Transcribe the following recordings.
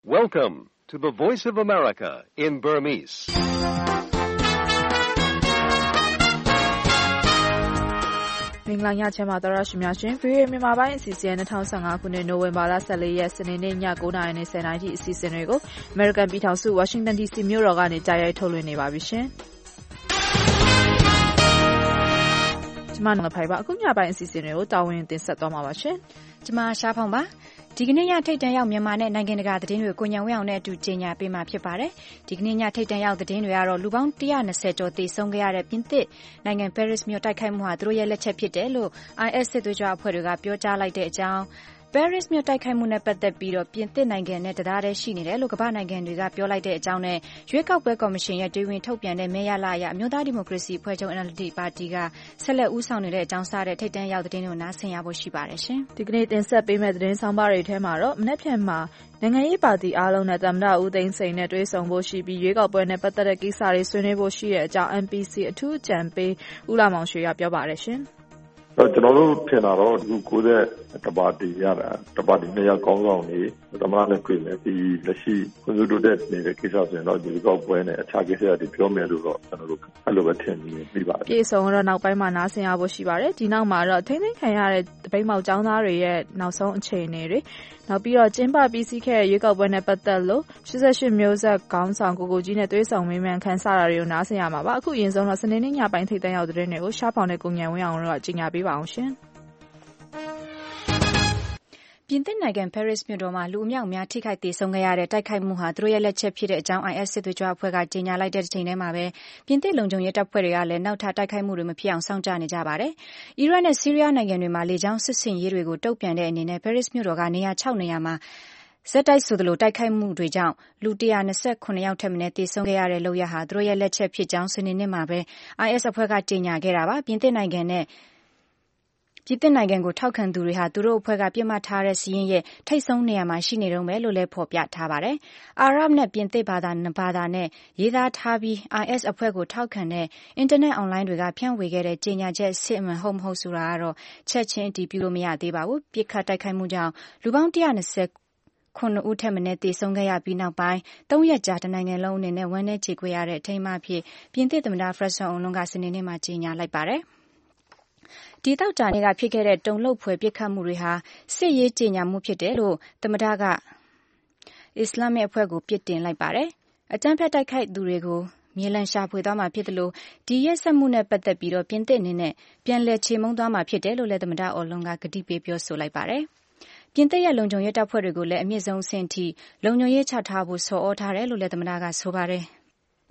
Welcome to the Voice of America in Burmese. ။မင်္ဂလာညချမ်းပါသောရရှိများရှင်။ VOA မြန်မာပိုင်းအစီအစဉ်2015ခုနှစ်နိုဝင်ဘာလ14ရက်စနေနေ့ည9:00နာရီနဲ့10:00နာရီအစီအစဉ်တွေကို American ပြည်ထောင်စု Washington DC မြို့တော်ကနေကြားရိုက်ထုတ်လွှင့်နေပါပြီရှင်။ကျမငဖိုင်ပါအခုညပိုင်းအစီအစဉ်တွေကိုတာဝန်တင်ဆက်သွားမှာပါရှင်။ကျမရှားဖောင်ပါဒီကနေ့ညထိတ်တန့်ရောက်မြန်မာနဲ့နိုင်ငံတကာသတင်းတွေကိုညံဝဲအောင်နဲ့အတူကြေညာပေးမှာဖြစ်ပါတယ်။ဒီကနေ့ညထိတ်တန့်ရောက်သတင်းတွေကတော့လူပေါင်း120ကျော်သေဆုံးခဲ့ရတဲ့ပြင်သစ်နိုင်ငံ Paris မြို့တိုက်ခိုက်မှုဟာသူတို့ရဲ့လက်ချက်ဖြစ်တယ်လို့ IS စစ်သွေးကြွအဖွဲ့တွေကပြောကြားလိုက်တဲ့အကြောင်းParis မြို့တိုက်ခိုက်မှုနဲ့ပတ်သက်ပြီးတော့ပြင်သစ်နိုင်ငံနဲ့တသားတည်းရှိနေတယ်လို့ကမ္ဘာနိုင်ငံတွေကပြောလိုက်တဲ့အကြောင်းနဲ့ရွေးကောက်ပွဲကော်မရှင်ရဲ့တွင်ဝင်ထုတ်ပြန်တဲ့မဲရလအရအမျိုးသားဒီမိုကရေစီအဖွဲ့ချုပ် NLD ပါတီကဆက်လက်ဦးဆောင်နေတဲ့အကြောင်းစားတဲ့ထိပ်တန်းရောက်သတင်းတွေကိုနားဆင်ရဖို့ရှိပါတယ်ရှင်။ဒီကနေ့တင်ဆက်ပေးမယ့်သတင်းဆောင်ပါတွေထဲမှာတော့မနက်ဖြန်မှာနိုင်ငံရေးပါတီအားလုံးနဲ့သမ္မတဦးသိန်းစိန်နဲ့တွေ့ဆုံဖို့ရှိပြီးရွေးကောက်ပွဲနဲ့ပတ်သက်တဲ့ကိစ္စတွေဆွေးနွေးဖို့ရှိတဲ့အကြောင်း MPC အထူးအကြံပေးဦးလာမောင်ရွှေကပြောပါတယ်ရှင်။ကျွန်တော်တို့ထင်တာတော့ဒီ90တပါတီရတာတပါတီနှစ်ယောက်ကောင်းဆောင်နေသမရနဲ့တွေ့မယ်ဒီလက်ရှိခွင့်ပြုတဲ့နေတဲ့ကိစ္စဆိုရင်တော့ဒီကောက်ပွဲနဲ့အခြားကိစ္စတွေပြောမယ်လို့တော့ကျွန်တော်တို့အဲ့လိုပဲထင်နေပါတယ်ပြေဆုံးတော့နောက်ပိုင်းမှာနားဆင်ရဖို့ရှိပါတယ်ဒီနောက်မှာတော့ထိမ့်သိမ်းခံရတဲ့တပိတ်မောက်ចောင်းသားတွေရဲ့နောက်ဆုံးအခြေအနေတွေနောက်ပြီးတော့ကျင်းပပြီးစီးခဲ့တဲ့ရွေးကောက်ပွဲနဲ့ပတ်သက်လို့88မျိုးဆက်ခေါင်းဆောင်ကိုကြီးနဲ့တွေ့ဆုံမေးမြန်းခန်းစားတာတွေကိုနားဆင်ရမှာပါအခုအရင်ဆုံးတော့စနေနေ့ညပိုင်းထိပ်တန်းရောက်တဲ့တွေကိုရှားဖောင်နဲ့ကိုညံဝင်းအောင်တို့ကကြီးညာပေးပါအောင်ရှင်ပြင်သစ်နိုင်ငံ Paris မြို့တော်မှာလူအမြောက်အများထိခိုက်သေဆုံးခဲ့ရတဲ့တိုက်ခိုက်မှုဟာသူတို့ရဲ့လက်ချက်ဖြစ်တဲ့အကြောင်း IS စစ်သွေးကြွအဖွဲ့ကကြေညာလိုက်တဲ့ချိန်ထဲမှာပဲပြင်သစ်လုံခြုံရေးတပ်ဖွဲ့တွေကလည်းနောက်ထပ်တိုက်ခိုက်မှုတွေမဖြစ်အောင်စောင့်ကြနေကြပါတယ်။အီရတ်နဲ့ဆီးရီးယားနိုင်ငံတွေမှာလေကြောင်းစစ်ဆင်ရေးတွေကိုတုံ့ပြန်တဲ့အနေနဲ့ Paris မြို့တော်ကနေရာ6နေရာမှာဆက်တိုက်ဆိုသလိုတိုက်ခိုက်မှုတွေကြောင့်လူ129ယောက်ထက်မနည်းသေဆုံးခဲ့ရတဲ့လုပ်ရဟာသူတို့ရဲ့လက်ချက်ဖြစ်ကြောင်းစနေနေ့မှာပဲ IS အဖွဲ့ကကြေညာခဲ့တာပါ။ပြင်သစ်နိုင်ငံကိုထောက်ခံသူတွေဟာသူတို့အဖွဲ့ကပြစ်မှတ်ထားတဲ့စီးရင်ရဲ့ထိတ်ဆုံးနေရာမှာရှိနေတုန်းပဲလို့လည်းဖော်ပြထားပါတယ်။အာရပ်နဲ့ပြင်သစ်ဘာသာနဲ့ရေးသားထားပြီး IS အဖွဲ့ကိုထောက်ခံတဲ့အင်တာနက်အွန်လိုင်းတွေကဖြန့်ဝေခဲ့တဲ့ကြေညာချက်စစ်မှန်ဟုတ်မဟုတ်ဆိုတာကတော့ချက်ချင်းအတည်ပြုလို့မရသေးပါဘူး။ပြစ်ခတ်တိုက်ခိုက်မှုကြောင့်လူပေါင်း129ဦးထက်မနည်းသေဆုံးခဲ့ရပြီးနောက်ပိုင်း3ရက်ကြာတနိုင်ငံလုံးအနေနဲ့ဝမ်းနည်းကြေကွဲရတဲ့အထိမ်းအမှတ်အဖြစ်ပြင်သစ်သမ္မတ François Hollande ကစနေနေ့မှာကြေညာလိုက်ပါတယ်။ဒီတောက်တာနေ့ကဖြစ်ခဲ့တဲ့တုံ့လှုပ်ဖွယ်ပြစ်ခတ်မှုတွေဟာစစ်ရေးကြေညာမှုဖြစ်တယ်လို့သမ္မတကအစ္စလာမစ်အဖွဲ့ကိုပြစ်တင်လိုက်ပါတယ်။အကြမ်းဖက်တိုက်ခိုက်သူတွေကိုမြေလံရှာဖွေသွားမှာဖြစ်တယ်လို့ဒီရက်စက်မှုနဲ့ပတ်သက်ပြီးတော့ပြင်သစ်အနေနဲ့ပြန်လည်ချေမှုန်းသွားမှာဖြစ်တယ်လို့လည်းသမ္မတအော်လွန်ကကတိပေးပြောဆိုလိုက်ပါတယ်။ပြင်သစ်ရဲ့လုံခြုံရေးတပ်ဖွဲ့တွေကိုလည်းအမြင့်ဆုံးအဆင့်ထိလုံခြုံရေးချထားဖို့ဆော်ဩထားတယ်လို့လည်းသမ္မတကဆိုပါတယ်။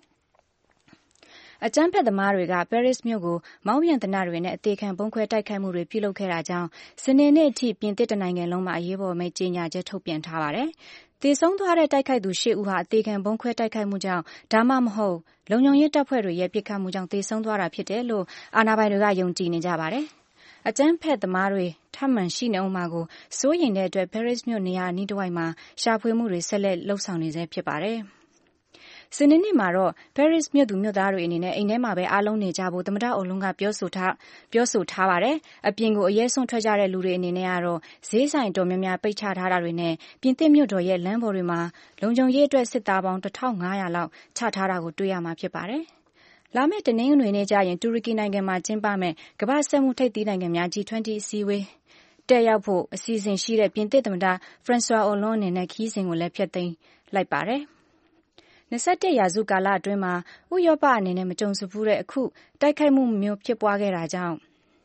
အကြမ်းဖက်သမားတွေက Paris မြို့ကိုမောင်းပြန်တနတွေနဲ့အသေးခံပုံခွဲတိုက်ခိုက်မှုတွေပြုလုပ်ခဲ့တာကြောင့်စနေနေ့အထိပြင်သစ်နိုင်ငံလုံးမှာအရေးပေါ်ကြေညာချက်ထုတ်ပြန်ထားပါတယ်။သေဆုံးသွားတဲ့တိုက်ခိုက်သူ8ဦးဟာအသေးခံပုံခွဲတိုက်ခိုက်မှုကြောင့်ဒါမှမဟုတ်လုံခြုံရေးတပ်ဖွဲ့တွေရဲ့ပစ်ခတ်မှုကြောင့်သေဆုံးသွားတာဖြစ်တယ်လို့အာဏာပိုင်တွေကယုံကြည်နေကြပါတယ်။အကြမ်းဖက်သမားတွေထပ်မံရှိနေအောင်မှာကိုစိုးရိမ်တဲ့အတွက် Paris မြို့နေရာအနီးတစ်ဝိုက်မှာရှာဖွေမှုတွေဆက်လက်လှုပ်ဆောင်နေဆဲဖြစ်ပါတယ်။စနေနေ့မှာတော့ Paris မြို့သူမြို့သားတွေအနေနဲ့အိမ်ထဲမှာပဲအားလုံးနေကြဖို့သမ္မတအော်လွန်ကပြောဆိုထားပါတယ်။အပြင်ကိုအရေးဆုံးထွက်ကြတဲ့လူတွေအနေနဲ့ကတော့ဈေးဆိုင်တော်များများပိတ်ချထားတာတွေနဲ့ပြင်သစ်မြို့တော်ရဲ့လမ်းပေါ်တွေမှာလုံခြုံရေးအတွက်စစ်သားပေါင်း1500လောက်ချထားတာကိုတွေ့ရမှာဖြစ်ပါတယ်။လာမယ့်တနင်္ဂနွေနေ့ကျရင်တူရကီနိုင်ငံမှာကျင်းပမယ့်ကမ္ဘာ့စက်မှုထိပ်သီးနိုင်ငံများ G20 အစည်းအဝေးတက်ရောက်ဖို့အစီအစဉ်ရှိတဲ့ပြင်သစ်သမ္မတ François Hollande အနေနဲ့ခရီးစဉ်ကိုလည်းဖျက်သိမ်းလိုက်ပါတယ်။21ရာစုကာလအတွင်းမှာဥရောပအနေနဲ့မကြုံစဖူးတဲ့အခုတိုက်ခိုက်မှုမျိုးဖြစ်ပွားခဲ့တာကြောင့်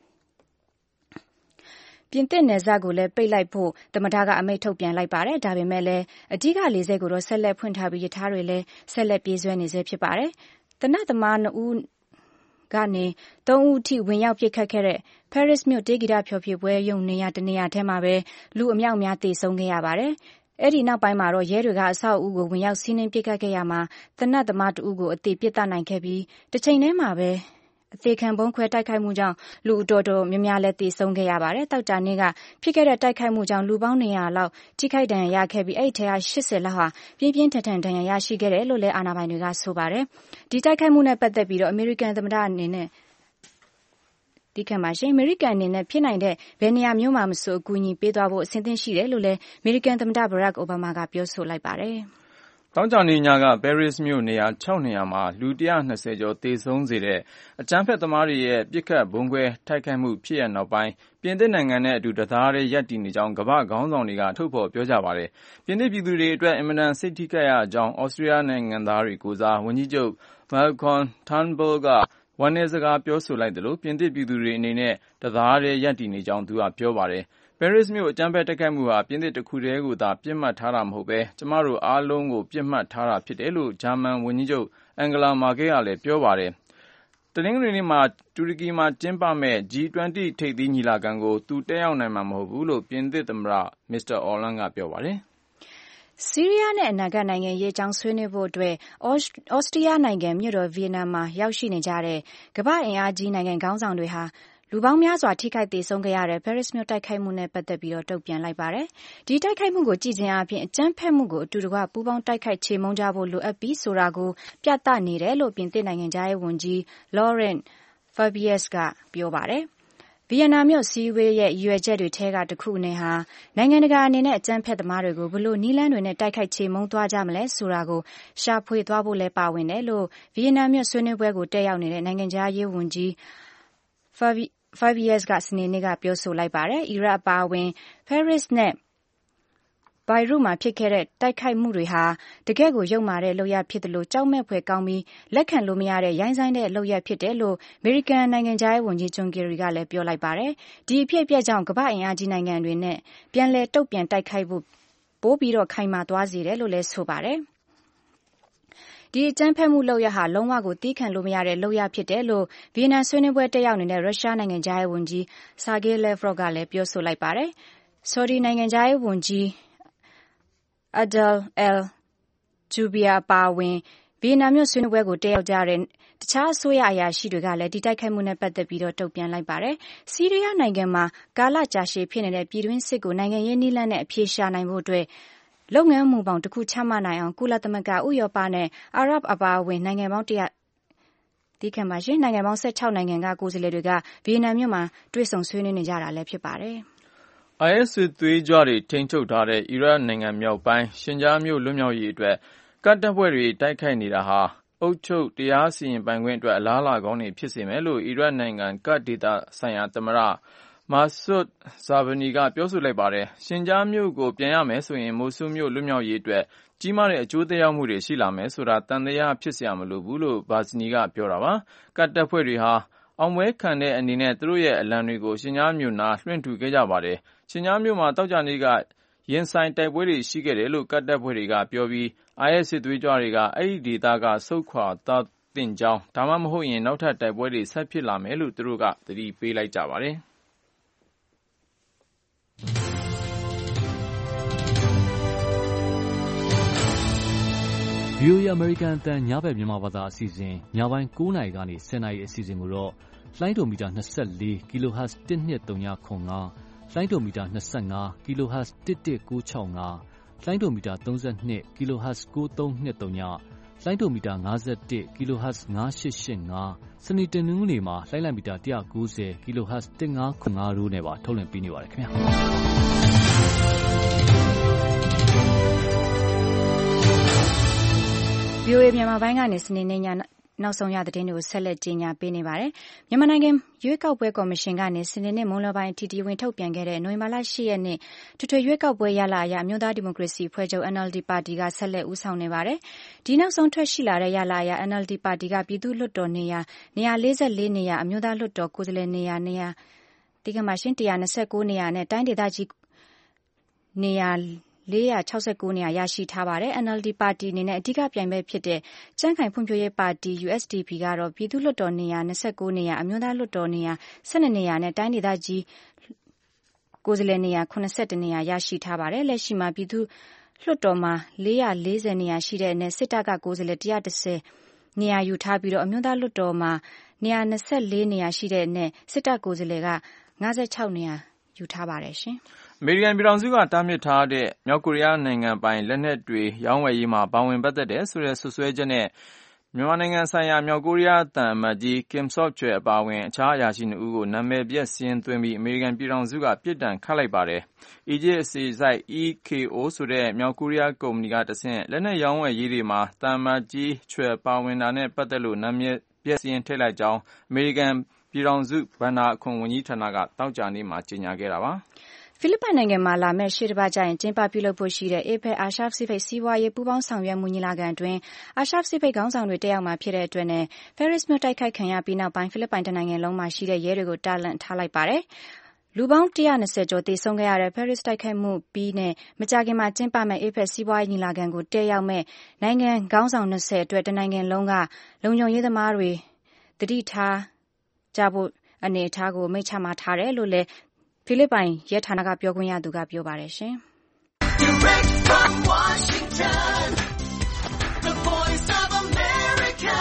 ပြင်သစ်နယ်စပ်ကိုလည်းပိတ်လိုက်ဖို့သမ္မတကအမိန့်ထုတ်ပြန်လိုက်ပါတယ်။ဒါပေမဲ့လည်းအဓိကလေဆိပ်ကိုတော့ဆက်လက်ဖွင့်ထားပြီးရထားတွေလည်းဆက်လက်ပြေးဆွဲနေဆဲဖြစ်ပါတယ်။သေနတ်သမား2ဦးကနေ3ဦးအထိဝင်ရောက်ပစ်ခတ်ခဲ့တဲ့ Paris မြို့တေးဂီတဖျော်ဖြေပွဲရုံနေရာတနေရာထဲမှာပဲလူအမြောက်အများသေဆုံးခဲ့ရပါတယ်။အဲ့ဒီနောက်ပိုင်းမှာတော့ရဲတွေကအဆောက်အဦကိုဝင်ရောက်စီးနင်းပစ်ခတ်ခဲ့ရမှာသေနတ်သမားတဦးကိုအသေးပစ်သတ်နိုင်ခဲ့ပြီးတစ်ချိန်တည်းမှာပဲအသေးခံပုံခွဲတိုက်ခိုက်မှုကြောင့်လူအတော်များများလည်းသေဆုံးခဲ့ရပါတယ်။တောက်တာနေ့ကဖြစ်ခဲ့တဲ့တိုက်ခိုက်မှုကြောင့်လူပေါင်း200လောက်ထိခိုက်ဒဏ်ရာရခဲ့ပြီးအဲ့ဒီထဲက80လောက်ဟာပြင်းပြင်းထန်ထန်ဒဏ်ရာရရှိခဲ့တယ်လို့လည်းအာဏာပိုင်တွေကဆိုပါတယ်။ဒီတိုက်ခိုက်မှုနဲ့ပတ်သက်ပြီးတော့အမေရိကန်သမ္မတအနေနဲ့ဒီခါမှာရှင်အမေရိကန်အနေနဲ့ဖြစ်နိုင်တဲ့ဘယ်နေရာမျိုးမှာမဆိုအကူအညီပေးသွားဖို့အဆင်သင့်ရှိတယ်လို့လည်းအမေရိကန်သမ္မတ Barack Obama ကပြောဆိုလိုက်ပါတယ်။တောင်ကြနေညက Paris မြို့နေရာ6နေရာမှာလူ120ကျော်သေဆုံးစေတဲ့အကြမ်းဖက်သမားတွေရဲ့ပစ်ခတ်ဗုံးခွဲတိုက်ခိုက်မှုဖြစ်ရနောက်ပိုင်းပြင်သစ်နိုင်ငံနဲ့အတူတသားတည်းရပ်တည်နေကြောင်းကမ္ဘာ့ခေါင်းဆောင်တွေကထုတ်ဖော်ပြောကြပါတယ်။ပြင်သစ်ပြည်သူတွေအတွက်အင်မတန်စိတ်ထိခိုက်ရကြောင်းဩစတြေးလျနိုင်ငံသားတွေကိုစားဝန်ကြီးချုပ် Malcolm Turnbull ကဝမ်းနည်းစကားပြောဆိုလိုက်သလိုပြင်သစ်ပြည်သူတွေအနေနဲ့တသားတည်းရပ်တည်နေကြောင်းသူကပြောပါတယ်။ Paris မြို့အကြမ်းဖက်တိုက်ခိုက်မှုဟာပြင်သစ်တစ်ခုတည်းကိုသာပြစ်မှတ်ထားတာမဟုတ်ဘဲကျမတို့အားလုံးကိုပြစ်မှတ်ထားတာဖြစ်တယ်လို့ဂျာမန်ဝန်ကြီးချုပ် Angela Merkel ကလည်းပြောပါတယ်။တနင်္ဂနွေနေ့မှာတူရကီမှာကျင်းပမယ့် G20 ထိပ်သီးညီလာခံကိုသူတက်ရောက်နိုင်မှာမဟုတ်ဘူးလို့ပြင်သစ်သမ္မတ Mr. Hollande ကပြောပါတယ်။ဆီးရီးယားနဲ့အနာဂတ်နိုင်ငံရေးအကြောင်းဆွေးနွေးဖို့အတွက်ဩစတြီးယားနိုင်ငံမြို့တော်ဗီယက်နမ်မှာရောက်ရှိနေကြတဲ့ကမ္ဘာ့အင်အားကြီးနိုင်ငံခေါင်းဆောင်တွေဟာလူပေါင်းများစွာထိခိုက်သေဆုံးခဲ့ရတဲ့ Paris မြို့တိုက်ခိုက်မှုနဲ့ပတ်သက်ပြီးတုံ့ပြန်လိုက်ပါတယ်။ဒီတိုက်ခိုက်မှုကိုကြည့်ခြင်းအပြင်အကြမ်းဖက်မှုကိုအတူတကွပူးပေါင်းတိုက်ခိုက်ချေမှုန်းကြဖို့လိုအပ်ပြီးဆိုတာကိုပြသနေတယ်လို့ပြင်သစ်နိုင်ငံသားရေးဝန်ကြီး Laurent Fabius ကပြောပါတယ်။ဗီယက်နမ်မြို့စည်းဝေးရဲ့ရည်ရွယ်ချက်တွေထဲကတစ်ခုနဲ့ဟာနိုင်ငံတကာအနေနဲ့အကြမ်းဖက်သမားတွေကိုဘလို့နီးလန်းတွေနဲ့တိုက်ခိုက်ချေမှုန်းသွားကြမလဲဆိုတာကိုရှာဖွေသွားဖို့လဲပါဝင်တယ်လို့ဗီယက်နမ်မြို့ဆွေးနွေးပွဲကိုတက်ရောက်နေတဲ့နိုင်ငံသားရေးဝန်ကြီး Fabius ကစနေနေ့ကပြောဆိုလိုက်ပါတယ်။အီရတ်အပါအဝင် Paris နဲ့ Beirut မှာဖြစ်ခဲ့တဲ့တိုက်ခိုက်မှုတွေဟာတကယ့်ကိုယုတ်မာတဲ့လုပ်ရပ်ဖြစ်တယ်လို့ကြောက်မဲ့ဖွယ်ကောင်းပြီးလက်ခံလို့မရတဲ့ရိုင်းစိုင်းတဲ့လုပ်ရပ်ဖြစ်တယ်လို့အမေရိကန်နိုင်ငံသားရေးဝန်ကြီး John Kerry ကလည်းပြောလိုက်ပါတယ်။ဒီအဖြစ်အပျက်ကြောင့်ကမ္ဘာ့အင်အားကြီးနိုင်ငံတွေနဲ့ပြန်လည်တုံ့ပြန်တိုက်ခိုက်ဖို့ပိုပြီးတော့ခိုင်မာသွားစေတယ်လို့လည်းဆိုပါတယ်။ဒီအကြမ်းဖက်မှုလုပ်ရပ်ဟာလုံးဝကိုတီးခံလို့မရတဲ့လုပ်ရပ်ဖြစ်တယ်လို့ဗီယက်နမ်ဆွေးနွေးပွဲတက်ရောက်နေတဲ့ရုရှားနိုင်ငံသားရေးဝန်ကြီး Sergei Lavrov ကလည်းပြောဆိုလိုက်ပါတယ်။ Saudi နိုင်ငံသားရေးဝန်ကြီးAdel al-Jubeir ပါဝင်ဗီယက်နမ်မြို့ဆွေးနွေးပွဲကိုတက်ရောက်ကြတဲ့တခြားအစိုးရအရာရှိတွေကလည်းဒီတိုက်ခိုက်မှုနဲ့ပတ်သက်ပြီးတုံ့ပြန်လိုက်ပါတယ်။ဆီးရီးယားနိုင်ငံမှာကာလကြာရှည်ဖြစ်နေတဲ့ပြည်တွင်းစစ်ကိုနိုင်ငံရေးနည်းလမ်းနဲ့အပြေရှာနိုင်ဖို့အတွက်လုပ်ငန်းမူပေါင်းတစ်ခုချမှတ်နိုင်အောင်ကုလသမဂ္ဂဥရောပနဲ့အာရပ်အပါအဝင်နိုင်ငံပေါင်း16နိုင်ငံကကိုယ်စားလှယ်တွေကဗီယက်နမ်မြို့မှာတွေ့ဆုံဆွေးနွေးနေကြတာလည်းဖြစ်ပါတယ်။ IS စစ်သွေးကြွတွေထိန်းချုပ်ထားတဲ့အီရတ်နိုင်ငံမြောက်ပိုင်းရှင်ဂျားမြို့လွတ်မြောက်ရေးအတွက်ကတ်တပ်ဖွဲ့တွေတိုက်ခိုက်နေတာဟာအုပ်ချုပ်တရားစီရင်ပိုင်ခွင့်အတွက်အလားအလာကောင်းတွေဖြစ်စေမယ်လို့အီရတ်နိုင်ငံကတ်ဒေသဆိုင်ရာသမ္မတMasoud Zabani ကပြောဆိုလိုက်ပါတယ်။ရှင်ဂျားမြို့ကိုပြန်ရမယ်ဆိုရင်မိုဆူမြို့လွတ်မြောက်ရေးအတွက်ကြီးမားတဲ့အကျိုးသက်ရောက်မှုတွေရှိလာမယ်ဆိုတာတန်တရားဖြစ်စရာမလိုဘူးလို့Zabani ကပြောတာပါ။ကတ်တပ်ဖွဲ့တွေဟာအောင်ပွဲခံတဲ့အနေနဲ့သူတို့ရဲ့အလံတွေကိုရှင်ဂျားမြို့နားလွှင့်ထူခဲ့ကြပါတယ်။ရှင်ဂျားမြို့မှာတောက်ကြနေ့ကရင်ဆိုင်တိုက်ပွဲတွေရှိခဲ့တယ်လို့ကတ်တပ်ဖွဲ့တွေကပြောပြီး IS စစ်သွေးကြွတွေကအဲ့ဒီဒေသကဆုတ်ခွာသွားသင့်ကြောင်းဒါမှမဟုတ်ရင်နောက်ထပ်တိုက်ပွဲတွေဆက်ဖြစ်လာမယ်လို့သူတို့ကသတိပေးလိုက်ကြပါတယ်။ VOA American အသံညဘက်မြန်မာဘာသာအစီအစဉ်ညပိုင်း9:00 နာရီကနေ10:00 နာရီအစီအစဉ်ကိုတော့လိုင်းဒိုမီတာ24 kHz 12395လိုင်းဒိုမီတာ25 kHz 11965လိုင်းဒိုမီတာ32 kHz 9323ညလိုင်းဒိုမီတာ51 kHz 9885စနေတနင်္ဂနွေမှာလိုင်းလိုက်မီတာ190 kHz 1505တို့နဲ့ပါထုတ်လွှင့်ပေးနေပါတယ်ခင်ဗျာ VOA မြန်မာပိုင်းကနေစနေနေ့ညနောက်ဆုံးရသတင်းတွေကိုဆက်လက်ကြီးညာပေးနေပါတယ်။မြန်မာနိုင်ငံရွေးကောက်ပွဲကော်မရှင်ကနေစနေနေ့မွန်းလွဲပိုင်းအထိတီဝင်ထုတ်ပြန်ခဲ့တဲ့နိုဝင်ဘာလ10ရက်နေ့ထွေထွေရွေးကောက်ပွဲရလဒ်အရအမျိုးသားဒီမိုကရေစီအဖွဲ့ချုပ် NLD ပါတီကဆက်လက်ဦးဆောင်နေပါတယ်။ဒီနောက်ဆုံးထွက်ရှိလာတဲ့ရလဒ်အရ NLD ပါတီကပြည်သူ့လွှတ်တော်နေရာ144နေရာအမျိုးသားလွှတ်တော်ကိုယ်စားလှယ်နေရာ129နေရာနဲ့တိုင်းဒေသကြီးနေရာ469နေရာရရှိထားပါတယ်။ NLD ပါတီအနေနဲ့အဓိကပြိုင်ဘက်ဖြစ်တဲ့ကြံ့ခိုင်ဖွံ့ဖြိုးရေးပါတီ USDP ကတော့ပြည်သူ့လွှတ်တော်နေရာ29နေရာအမျိုးသားလွှတ်တော်နေရာ12နေရာနဲ့တိုင်းဒေသကြီးကိုယ်စားလှယ်နေရာ81နေရာရရှိထားပါတယ်။လက်ရှိမှာပြည်သူ့လွှတ်တော်မှာ440နေရာရှိတဲ့အနက်စစ်တပ်ကကိုယ်စားလှယ်110နေရာယူထားပြီးတော့အမျိုးသားလွှတ်တော်မှာ124နေရာရှိတဲ့အနက်စစ်တပ်ကိုယ်စားလှယ်က56နေရာယူထားပါတယ်ရှင်။အမေရိကန်ပြည်ထောင်စုကတားမြစ်ထားတဲ့မြောက်ကိုရီးယားနိုင်ငံပိုင်လက်နက်တွေရောင်းဝယ်ရေးမှာပါဝင်ပတ်သက်တယ်ဆိုတဲ့ဆွဆွဲချက်နဲ့မြန်မာနိုင်ငံဆိုင်ရာမြောက်ကိုရီးယားသံအမတ်ကြီး Kim Sok-chul အပါအဝင်အခြားအရာရှိ2ဦးကိုနာမည်ပျက်စာရင်းသွင်းပြီးအမေရိကန်ပြည်ထောင်စုကပြစ်ဒဏ်ခတ်လိုက်ပါတယ်။ အီဂျစ်အခြေစိုက် EKO ဆိုတဲ့မြောက်ကိုရီးယားကုမ္ပဏီကတဆင့်လက်နက်ရောင်းဝယ်ရေးတွေမှာသံအမတ်ကြီး Chul ပါဝင်တာနဲ့ပတ်သက်လို့နာမည်ပျက်စာရင်းထည့်လိုက်ကြောင်းအမေရိကန်ပြည်ထောင်စုဘဏ္ဍာအခွန်ဝန်ကြီးဌာနကသောကြာနေ့မှာကြေညာခဲ့တာပါ။ဖိလစ်ပိုင်နိုင်ငံမှာလာမယ့်ရှေ့တပတ်ကျရင်ကျင်းပပြုလုပ်ဖို့ရှိတဲ့ APEC အာရှပစိဖိတ်စီးပွားရေးပူးပေါင်းဆောင်ရွက်မှုညီလာခံအတွင်းအာရှပစိဖိတ်ခေါင်းဆောင်တွေတက်ရောက်မှာဖြစ်တဲ့အတွက်နဲ့ Paris မြို့တိုက်ခိုက်ခံရပြီးနောက်ပိုင်းဖိလစ်ပိုင်တနိုင်ငံလုံးမှာရှိတဲ့ရဲတွေကိုတာလှန့်ထားလိုက်ပါတယ်။လူပေါင်း120ကျော်သေဆုံးခဲ့ရတဲ့ Paris တိုက်ခိုက်မှုပြီးနဲ့မကြာခင်မှာကျင်းပမယ့် APEC စီးပွားရေးညီလာခံကိုတက်ရောက်မဲ့နိုင်ငံခေါင်းဆောင်20အတွက်တနိုင်ငံလုံးကလုံခြုံရေးသမားတွေသတိထားကြဖို့အနေအထားကိုမိန့်ချမှတ်ထားတယ်လို့လည်းဖိလစ်ပိုင်ရဲဌာနကပြောခွင့်ရသူကပြောပါတယ်ရှင်။ Direct from Washington, the voice of America,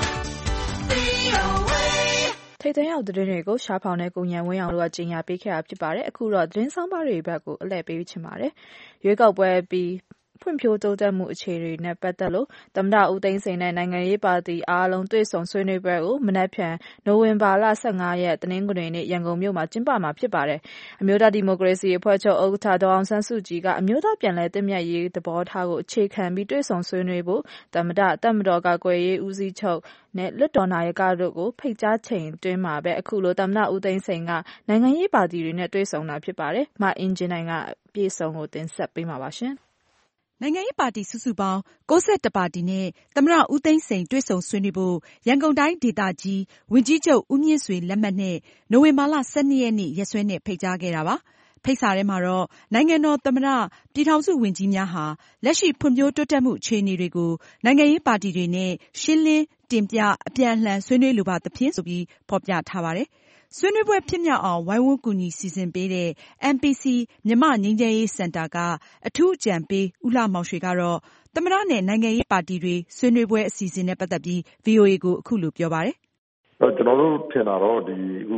VOA ထိပ်သိမ်းရောက်သတင်းတွေကိုရှားဖောင်တဲ့ကိုဉာဏ်ဝင်းအောင်တို့ကကြီးညာပေးခဲ့တာဖြစ်ပါတယ်။အခုတော့သတင်းဆောင်ပါတွေဘက်ကိုအလှည့်ပေးချင်ပါတယ်။ရွေးကောက်ပွဲပြီးဖွံ့ဖြိုးတိုးတက်မှုအခြေအနေနဲ့ပတ်သက်လို့သမ္မတဦးသိန်းစိန်နဲ့နိုင်ငံရေးပါတီအားလုံးတွေ့ဆုံဆွေးနွေးပွဲကိုမနက်ဖြန်နိုဝင်ဘာလ15ရက်တနင်္ဂနွေနေ့ရန်ကုန်မြို့မှာကျင်းပမှာဖြစ်ပါတယ်။အမျိုးသားဒီမိုကရေစီအဖွဲ့ချုပ်ဥက္ကဋ္ဌဒေါ်အောင်ဆန်းစုကြည်ကအမျိုးသားပြန်လည်သင့်မြတ်ရေးသဘောထားကိုအခြေခံပြီးတွေ့ဆုံဆွေးနွေးဖို့သမ္မတတပ်မတော်ကာကွယ်ရေးဦးစီးချုပ်နဲ့လွှတ်တော်နာယကတို့ကိုဖိတ်ကြားချိန်တွင်းမှာပဲအခုလိုသမ္မတဦးသိန်းစိန်ကနိုင်ငံရေးပါတီတွေနဲ့တွေ့ဆုံတာဖြစ်ပါတယ်။မအင်ဂျင်နိုင်ကပြေဆုံးကိုတင်ဆက်ပေးမှာပါရှင်။နိုင်ငံရေးပါတီစုစုပေါင်း61ပါတီနဲ့သမ္မတဦးသိန်းစိန်တွေ့ဆုံဆွေးနွေးဖို့ရန်ကုန်တိုင်းဒေသကြီးဝန်ကြီးချုပ်ဦးမြင့်ဆွေလက်မှတ်နဲ့နိုဝင်ဘာလ12ရက်နေ့ရက်စွဲနဲ့ဖိတ်ကြားခဲ့တာပါ။ဖိတ်စာထဲမှာတော့နိုင်ငံတော်သမ္မတပြည်ထောင်စုဝန်ကြီးများဟာလက်ရှိဖွံ့ဖြိုးတိုးတက်မှုအခြေအနေတွေကိုနိုင်ငံရေးပါတီတွေနဲ့ရှင်းလင်းတင်ပြအပြန်အလှန်ဆွေးနွေးလိုပါသဖြင့်ဆိုပြီးဖေါ်ပြထားပါတယ်။ဆွေးနွေးပွဲဖြစ်မြောက်အောင်ဝိုင်းဝန်းကူညီစီစဉ်ပေးတဲ့ MPC မြန်မာ့ငြိမ်းချမ်းရေးစင်တာကအထူးအကြံပေးဦးလှမောင်ရွှေကတော့သမ္မတနဲ့နိုင်ငံရေးပါတီတွေဆွေးနွေးပွဲအစီအစဉ်နဲ့ပတ်သက်ပြီး VOA ကိုအခုလိုပြောပါတယ်။ကျွန်တော်တို့ထင်တာတော့ဒီအခု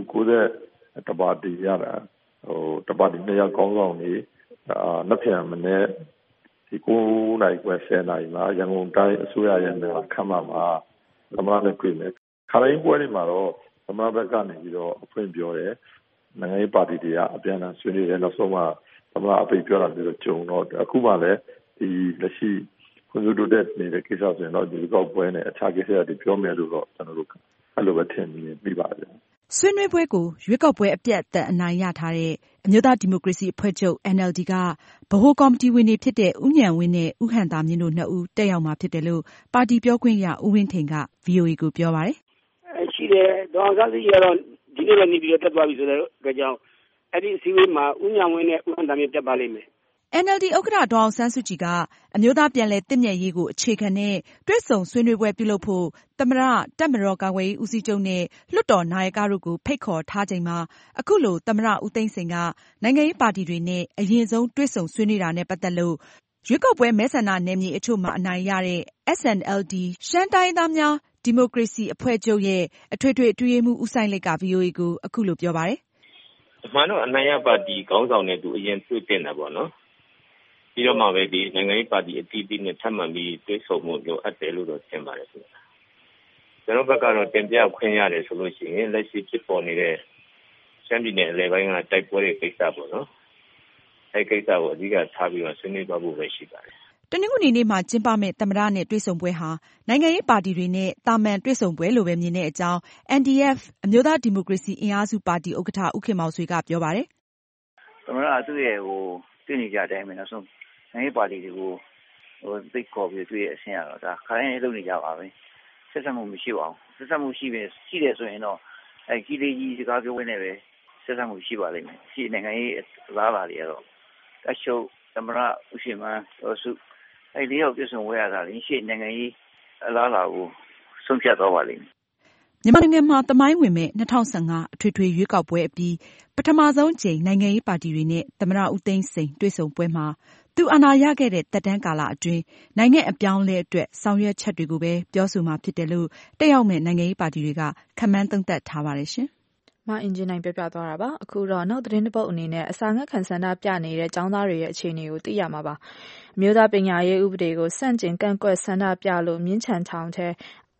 90ပါတီရတာတပါတီ2ယောက်ကောင်းဆောင်နေနှစ်ဖြန်မနေ့ဒီ9နိုင်ခွဲ10နိုင်မှာရန်ကုန်တိုင်းအစိုးရရဲ့နေရာခမ်းမှာသမ္မတနဲ့တွေ့မယ်။ခါတိုင်းပွဲတွေမှာတော့သမ္မတဘက်ကနေပြီးတော့အဖွင့်ပြောတယ်နိုင်ငံရေးပါတီတွေကအပြန်အလှန်ဆွေးနွေးတယ်နောက်ဆုံးမှသမ္မတအပိတ်ပြောတာမျိုးကြုံတော့အခုမှလည်းဒီလက်ရှိခွင့်ပြုတိုးတက်နေတဲ့ကိစ္စဆိုရင်တော့ဒီကောက်ပွဲနဲ့အခြားကိစ္စတွေပြောမယ်လို့တော့ကျွန်တော်တို့အဲ့လိုပဲထင်မိပါတယ်။ဆွေးနွေးပွဲကိုရွေးကောက်ပွဲအပြတ်အသတ်အနိုင်ရထားတဲ့အမျိုးသားဒီမိုကရေစီအဖွဲ့ချုပ် NLD ကဗဟိုကော်မတီဝင်တွေဖြစ်တဲ့ဦးဉာဏ်ဝင်းနဲ့ဦးဟံသာမြင့်တို့2ဦးတက်ရောက်မှာဖြစ်တယ်လို့ပါတီပြောခွင့်ရဦးဝင်းထိန်က VOA ကိုပြောပါတယ်။ရှိတယ်ဒေါ်အောင်ဆန်းစုကြည်ကတော့ဒီနေ့လည်းနေပြီးတော့တက်သွားပြီဆိုတဲ့အတွက်ကြောင့်အဲ့ဒီအစည်းအဝေးမှာဦးဉာဏ်ဝင်းနဲ့ဦးဟံသာမြင့်တက်ပါလိမ့်မယ်။ NLD ဥက္ကဋ္ဌဒေါ်အောင်ဆန်းစုကြည်ကအမျိုးသားပြန်လည်သင့်မြတ်ရေးကိုအခြေခံတဲ့တွေ့ဆုံဆွေးနွေးပွဲပြုလုပ်ဖို့သမ္မတတပ်မတော်ကာကွယ်ရေးဦးစီးချုပ်နဲ့လွှတ်တော်နာယကတို့ကိုဖိတ်ခေါ်ထားချိန်မှာအခုလိုသမ္မတဦးသိန်းစိန်ကနိုင်ငံရေးပါတီတွေနဲ့အရင်ဆုံးတွေ့ဆုံဆွေးနွေးတာနဲ့ပတ်သက်လို့ရွေးကောက်ပွဲမဲဆန္ဒနယ်မြေအချို့မှာအနိုင်ရတဲ့ SNLD ရှမ်းတိုင်းရင်းသားများဒီမိုကရေစီအဖွဲ့ချုပ်ရဲ့အထွေထွေအတွင်းရေးမှူးဦးစိုင်းလိတ်က VOA ကိုအခုလိုပြောပါတယ်။အမှန်တော့အနိုင်ရပါတီခေါင်းဆောင်နဲ့သူအရင်တွေ့တင်တာပေါ့နော်။ပြီးတော့မှပဲဒီနိုင်ငံရေးပါတီအသီးသီးနဲ့ထပ်မံပြီးတွေ့ဆုံမှုလိုအပ်တယ်လို့တော့ထင်ပါတယ်ခင်ဗျ။ကျွန်တော်ဘက်ကတော့တင်ပြခွင့်ရတယ်ဆိုလို့ရှိရင်လက်ရှိဖြစ်ပေါ်နေတဲ့ရှမ်းပြည်နယ်အလဲပိုင်းကတိုက်ပွဲတွေကိစ္စပေါ့နော်။အဲ့ကိစ္စကိုအဓိကထားပြီးတော့ဆွေးနွေးသွားဖို့ပဲရှိပါတယ်။တနင်္ဂနွေနေ့မှာကျင်းပမယ့်သမ္မတနဲ့တွေ့ဆုံပွဲဟာနိုင်ငံရေးပါတီတွေနဲ့တာမန်တွေ့ဆုံပွဲလိုပဲမြင်တဲ့အကြောင်း NDF အမျိုးသားဒီမိုကရေစီအင်အားစုပါတီဥက္ကဋ္ဌဦးခင်မောင်ဆွေကပြောပါတယ်။သမ္မတသူ့ရဲ့တွေ့နေကြတဲ့အတိုင်းပဲနောက်ဆုံးနိုင်ငံရေးပါတီတွေကိုသိခေါ်ပြီးတွေ့ရအဆင့်ရတော့ဒါခိုင်းလုပ်နေကြပါပဲ။ဆက်ဆက်မှုမရှိပါဘူး။ဆက်ဆက်မှုရှိတယ်ဆိုရင်တော့ကြီးလေးကြီးစကားပြောဝင်နေပဲဆက်ဆက်မှုရှိပါလိမ့်မယ်။ရှိနိုင်ငံရေးအလားအလာတွေကတော့အရှုပ်သမ္မတဦးရှင်မန်းတော်စု၄ယောက်ပြည့်စုံဝဲရတာလေရှေ့နိုင်ငံရေးအလားအလာကိုဆုံးဖြတ်သွားပါလိမ့်မယ်။မြန်မာနိုင်ငံမှာသမိုင်းဝင်မဲ့2015အထွေထွေရွေးကောက်ပွဲအပြီးပထမဆုံးကြိမ်နိုင်ငံရေးပါတီတွေနဲ့သမ္မတဦးသိန်းစိန်တွေ့ဆုံပွဲမှာသူအာဏာရခဲ့တဲ့သက်တမ်းကာလအတွင်းနိုင်ငံအပြောင်းအလဲအတွက်ဆောင်ရွက်ချက်တွေကိုပဲပြောဆိုမှာဖြစ်တယ်လို့တက်ရောက်မဲ့နိုင်ငံရေးပါတီတွေကခန့်မှန်းသုံးသပ်ထားပါတယ်ရှင်။မအင်ဂျင်နိုင်ပြပြသွားတာပါအခုတော့နောက်သတင်းတစ်ပုဒ်အနေနဲ့အစာငတ်ခံဆန္ဒပြနေတဲ့ចောင်းသားတွေရဲ့အခြေအနေကိုသိရမှာပါအမျိုးသားပညာရေးဥပဒေကိုစန့်ကျင်ကန့်ကွက်ဆန္ဒပြလို့မြင်းချံထောင်ထဲ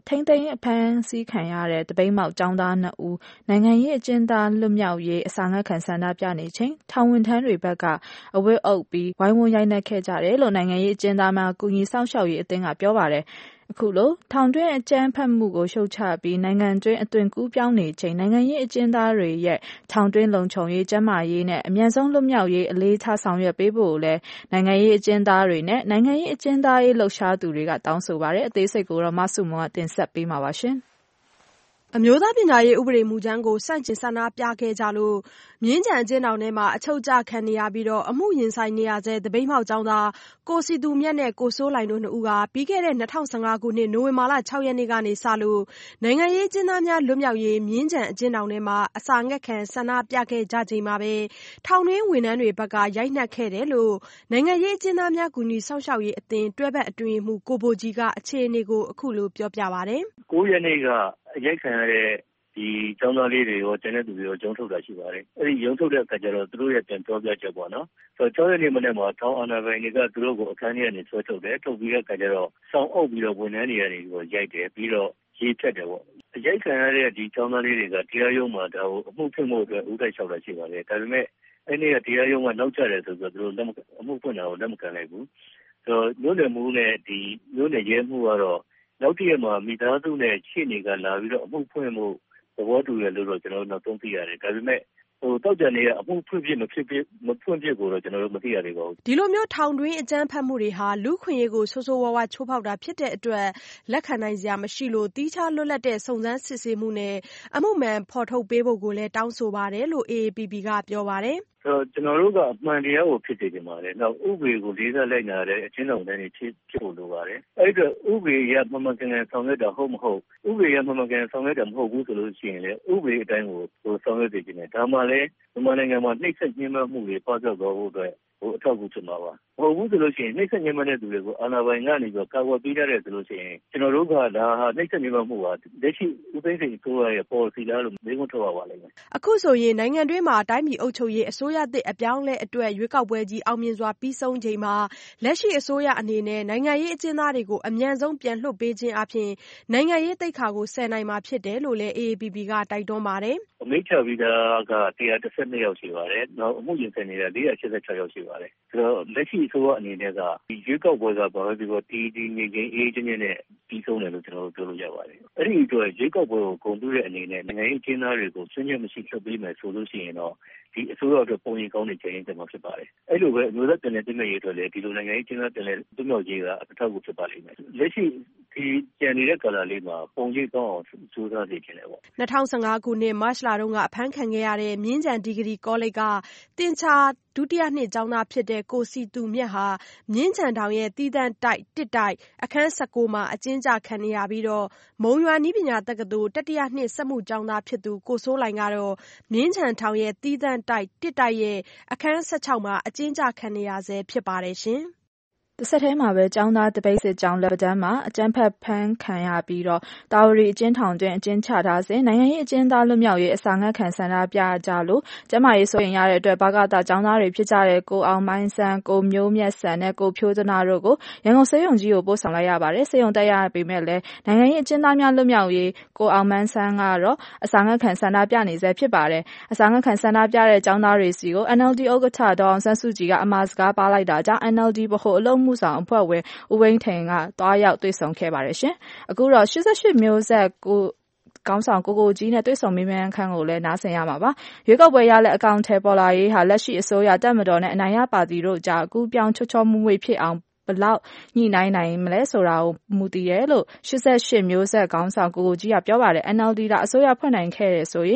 ထိန်းသိမ်းအဖမ်းဆီးခံရတဲ့တပိတ်မောက်ကျောင်းသား2ဦးနိုင်ငံရေးအကျဉ်းသားလွတ်မြောက်ရေးအစာငတ်ခံဆန္ဒပြနေချိန်ထောင်ဝန်ထမ်းတွေဘက်ကအဝတ်အုပ်ပြီးဝိုင်းဝန်းရိုက်နှက်ခဲ့ကြတယ်လို့နိုင်ငံရေးအကျဉ်းသားများကူညီစောင့်ရှောက်ရေးအသင်းကပြောပါတယ်။အခုလိုထောင်တွင်းအကြမ်းဖက်မှုကိုရှုတ်ချပြီးနိုင်ငံတွင်းအသွင်ကူးပြောင်းနေချိန်နိုင်ငံရေးအကျဉ်းသားတွေရဲ့ထောင်တွင်းလုံခြုံရေးကျန်းမာရေးနဲ့အမြန်ဆုံးလွတ်မြောက်ရေးအလေးထားဆောင်ရွက်ပေးဖို့လည်းနိုင်ငံရေးအကျဉ်းသားတွေနဲ့နိုင်ငံရေးအကျဉ်းသားရေးလှုပ်ရှားသူတွေကတောင်းဆိုပါတယ်။အသေးစိတ်ကိုတော့မဆုမွန်ကတင်ဆက်ပေးမှာပါရှင်။အမျိုးသားပညာရေးဥပဒေမူကြမ်းကိုဆန့်ကျင်ဆန္ဒပြခဲ့ကြလို့မြင်းခြံအကျဉ်းထောင်ထဲမှာအချုပ်ကျခံနေရပြီးအမှုရင်ဆိုင်နေရဆဲသပိတ်မှောက်ကျောင်းသားကိုစည်သူမြတ်နဲ့ကိုစိုးလှိုင်တို့2ဦးကပြီးခဲ့တဲ့2015ခုနှစ်နိုဝင်ဘာလ6ရက်နေ့ကနေစလို့နိုင်ငံရေးအကျဉ်းသားများလွတ်မြောက်ရေးမြင်းခြံအကျဉ်းထောင်ထဲမှာအစာငတ်ခံဆန္ဒပြခဲ့ကြချိန်မှာပဲထောင်တွင်းဝန်ထမ်းတွေဘက်ကရိုက်နှက်ခဲ့တယ်လို့နိုင်ငံရေးအကျဉ်းသားများကူညီစောင့်ရှောက်ရေးအသင်းတွဲဘက်အတွင်းရေးမှူးကိုဘိုကြီးကအခြေအနေကိုအခုလိုပြောပြပါတယ်။9ရက်နေ့ကရိုက်ခံရတဲ့ဒီကျောင်းသားလေးတွေရောကျန်တဲ့သူတွေရောရုံးထုတ်တာရှိပါတယ်။အဲဒီရုံးထုတ်တဲ့အခါကျတော့သူတို့ရဲ့ပြန်ပြောပြချက်ပေါ့နော်။ဆိုတော့6ရက်နေ့မနေ့မှာထောင်အာဏာပိုင်တွေကသူတို့ကိုအခန်းထဲကနေဆွဲထုတ်တယ်။ထုတ်ပြီးတဲ့အခါကျတော့စောင်းအုပ်ပြီးတော့ဝန်ထမ်းတွေကနေရိုက်တယ်ပြီးတော့ရေးဖြတ်တယ်ပေါ့။ရိုက်ခံရတဲ့ဒီကျောင်းသားလေးတွေကတရားရုံးမှာဒါကိုအမှုဖွင့်ဖို့အတွက်ဦးတိုက်လျှောက်တာရှိပါတယ်။ဒါပေမဲ့အဲ့ဒီကတရားရုံးကနောက်ကျတယ်ဆိုတော့သူတို့အမှုဖွင့်တာကိုလက်မခံလိုက်ဘူး။ဆိုတော့မြို့နယ်မှုနဲ့ဒီမြို့နယ်ရဲမှုကတော့နောက်တစ်ရက်မှာမိသားစုနဲ့ရှေ့နေကလာပြီးတော့အမှုဖွင့်မှုသဘောတူရလို့တော့ကျွန်တော်တို့နောက်ဆုံးသိရတယ်။ဒါပေမဲ့တောက်ကြနေတဲ့အမှုဖွင့်ပြမဖွင့်ပြကိုတော့ကျွန်တော်တို့မသိရသေးပါဘူး။ဒီလိုမျိုးထောင်တွင်းအကြမ်းဖက်မှုတွေဟာလူခွင့်ရေးကိုဆိုးဆိုးဝါးဝါချိုးဖောက်တာဖြစ်တဲ့အတွက်လက်ခံနိုင်စရာမရှိလို့တီးခြားလွတ်လပ်တဲ့စုံစမ်းစစ်ဆေးမှုနဲ့အမှုမှန်ဖော်ထုတ်ပေးဖို့ကိုလည်းတောင်းဆိုပါတယ်လို့ AAPP ကပြောပါတယ်။ကျွန်တော်တို့ကအမှန်တရားကိုဖြစ်စေချင်ပါတယ်။နောက်ဥပဒေကိုလေးစားလိုက်နာတဲ့အချင်းတော်တွေဖြစ်ဖို့လိုပါတယ်။အဲ့ဒီဥပဒေရမှန်မှန်ကန်ကန်ဆောင်ရွက်တာဟုတ်မဟုတ်ဥပဒေရမှန်မှန်ကန်ဆောင်ရွက်တာမဟုတ်ဘူးဆိုလို့ရှိရင်လည်းဥပဒေအတိုင်းကိုဆောင်ရွက်ပေးခြင်းနဲ့ဒါမှလည်းမြန်မာနိုင်ငံမှာနှိပ်စက်ညှဉ်းပန်းမှုတွေပေါက်ပြောက်သွားဖို့အတွက်အထောက်အကူဖြစ်မှာပါ။မဟုတ်ဘူးဆိုလို့ရှိရင်နှိပ်စက်ညှဉ်းပန်းတဲ့သူတွေကိုအာဏာပိုင်ကနေပြီးကာကွယ်ပေးကြတယ်ဆိုလို့ရှိရင်ကျွန်တော်တို့ကဒါဟာနှိပ်စက်ညှဉ်းပန်းမှုဟာလက်ရှိဦးသိန်းစိန်အစိုးရရဲ့ policy လားလို့မေးခွန်းထုတ်ရပါလိမ့်မယ်။အခုဆိုရင်နိုင်ငံတွင်းမှာတိုင်းပြည်အုပ်ချုပ်ရေးအစိုးရသစ်အပြောင်းလဲအတွက်ရွေးကောက်ပွဲကြီးအောင်မြင်စွာပြီးဆုံးချိန်မှာလက်ရှိအစိုးရအနေနဲ့နိုင်ငံရေးအကျဉ်းသားတွေကိုအမြန်ဆုံးပြန်လွှတ်ပေးခြင်းအပြင်နိုင်ငံရေးသိက္ခာကိုဆယ်နိုင်မှာဖြစ်တယ်လို့လည်း AAPP ကတိုက်တွန်းပါတယ်။အမိန့်ချပြီးသားက112ယောက်ရှိပါတယ်။နောက်အမှုရင်ဆိုင်နေတာ486ယောက်ရှိပါတယ်။ဆိုတော့လက်ရှိအစိုးရအနေနဲ့ကဒီရွေးကောက်ပွဲကဘာပဲပြောဒီနေချင်းအေးချင်းနဲ့ပြီးဆုံးတယ်လို့ကျွန်တော်တို့ပြောလို့ရပါတယ်။အဲ့ဒီအတွက်ရွေးကောက်ပွဲကိုဂုဏ်ပြုတဲ့အနေနဲ့နိုင်ငံရေးအကျဉ်းသားတွေကိုဆွေးနွေးမရှိလွှတ်ပေးမယ်ဆိုလို့ရှိရင်တော့ဒီအစိုးရအတွက်ပုံရိပ်ကောင်းနေချိန်တင်မှာဖြစ်ပါတယ်။အဲ့လိုပဲအမျိုးသားပြည်နယ်ပြည်နယ်ရေးအတွက်လည်းဒီလိုနိုင်ငံရေးကျင်းပတဲ့ပြည်မြောက်ရေးကအထောက်အကူဖြစ်ပါလိမ့်မယ်။လက်ရှိဒီကျန်နေတဲ့ကာလလေးမှာပုံရိပ်ကောင်းအောင်စူးစမ်းနေကြတယ်ပေါ့ 2015ခုနှစ်မတ်လတုန်းကအဖမ်းခံခဲ့ရတဲ့မြင်းခြံဒီဂရီကောလိပ်ကတင်ချာဒုတိယနှစ်ကျောင်းသားဖြစ်တဲ့ကိုစီသူမြတ်ဟာမြင်းခြံထောင်ရဲ့တီးသန့်တိုက်တစ်တိုက်အခန်း19မှာအကျဉ်းချခံနေရပြီးမုံရွာနည်းပညာတက္ကသိုလ်တတိယနှစ်စက်မှုကျောင်းသားဖြစ်သူကိုစိုးလှိုင်ကတော့မြင်းခြံထောင်ရဲ့တီးသန့်တိုက်တစ်တိုက်ရဲ့အခန်း16မှာအကျဉ်းချခံနေရဆဲဖြစ်ပါတယ်ရှင်။တဆက်တည်းမှာပဲကျောင်းသားတပိတ်စစ်ကျောင်းလက်ပတန်းမှာအကြမ်းဖက်ဖမ်းခံရပြီးတာဝရီအကျဉ်းထောင်တွင်အကျဉ်းချထားစဉ်နိုင်ငံရေးအကျဉ်းသားလွတ်မြောက်ရေးအစာငတ်ခံဆန္ဒပြကြလို့ကျန်းမာရေးစိုးရိမ်ရတဲ့အတွက်ဘကသကျောင်းသားတွေဖြစ်ကြတဲ့ကိုအောင်မိုင်းဆန်းကိုမျိုးမြတ်ဆန်နဲ့ကိုဖြိုးသနာတို့ကိုရန်ကုန်ဆေးရုံကြီးကိုပို့ဆောင်လိုက်ရပါတယ်ဆေးရုံတက်ရပေမဲ့လည်းနိုင်ငံရေးအကျဉ်းသားများလွတ်မြောက်ရေးကိုအောင်မိုင်းဆန်းကတော့အစာငတ်ခံဆန္ဒပြနေဆဲဖြစ်ပါတယ်အစာငတ်ခံဆန္ဒပြတဲ့ကျောင်းသားတွေစီကို NLD ဥက္ကဋ္ဌဒေါအောင်ဆန်းစုကြည်ကအမှာစကားပါလိုက်တာကြောင့် NLD ဗဟိုအလုပ်မှုဆောင်အဖွဲ့ဝင်ဦးဝင်းထိန်ကတွားရောက်တွေ့ဆုံခဲ့ပါတယ်ရှင်အခုတော့88မျိုးဆက်ခေါင်းဆောင်ကိုကြီးနဲ့တွေ့ဆုံမေးမြန်းခန်းကိုလည်းနားဆင်ရမှာပါရွေးကောက်ပွဲရလက်အကောင့်ထဲပေါ်လာရေးဟာလက်ရှိအစိုးရတပ်မတော်နဲ့အနိုင်ရပါတီတို့ကြားအကူပြောင်းချောချောမွေ့မွေ့ဖြစ်အောင်ဘလောက်ညှိနှိုင်းနိုင်မလဲဆိုတာကိုမူတည်တယ်လို့88မျိုးဆက်ခေါင်းဆောင်ကိုကြီးကပြောပါတယ် NLD ကအစိုးရဖွဲ့နိုင်ခဲ့တယ်ဆိုရင်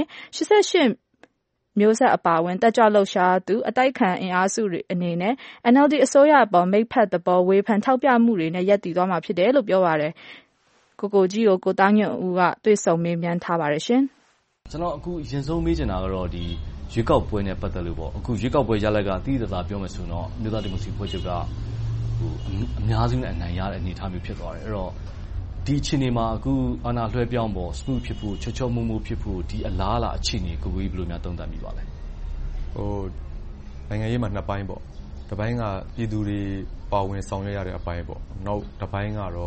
88မျိုးဆက်အပါဝင်တက်ကြွလှုပ်ရှားသူအတိုက်ခံအင်အားစုတွေအနေနဲ့ NLD အစိုးရအပေါ်မိတ်ဖက်သဘောဝေဖန်ထောက်ပြမှုတွေနဲ့ရပ်တည်သွားမှာဖြစ်တယ်လို့ပြောပါတယ်ကိုကြီးကိုကိုသားညွန့်ဦးကတွေ့ဆုံမေးမြန်းထားပါတယ်ရှင်ကျွန်တော်အခုရင်ဆုံးမေးချင်တာကတော့ဒီရွေးကောက်ပွဲနဲ့ပတ်သက်လို့ပေါ့အခုရွေးကောက်ပွဲရလဒ်ကအတိအကျပြောမယ်ဆိုတော့မြို့သားဒီမိုကရေစီဖွဲ့ချုပ်ကအများစုနဲ့အနိုင်ရတဲ့အနေအထားမျိုးဖြစ်သွားတယ်အဲ့တော့ဒီအခြေအနေမှာအခုအာဏာလွှဲပြောင်းပေါ် smooth ဖြစ်ဖို့ချောချောမွေ့မွေ့ဖြစ်ဖို့ဒီအလားအလာအခြေအနေကိုကြီးဘယ်လိုများသုံးသပ်မိပါလဲနိုင်ငံရေးမှာနှစ်ပိုင်းပေါ့တစ်ပိုင်းကပြည်သူတွေပါဝင်ဆောင်ရွက်ရတဲ့အပိုင်းပေါ့နောက်တစ်ပိုင်းကတော့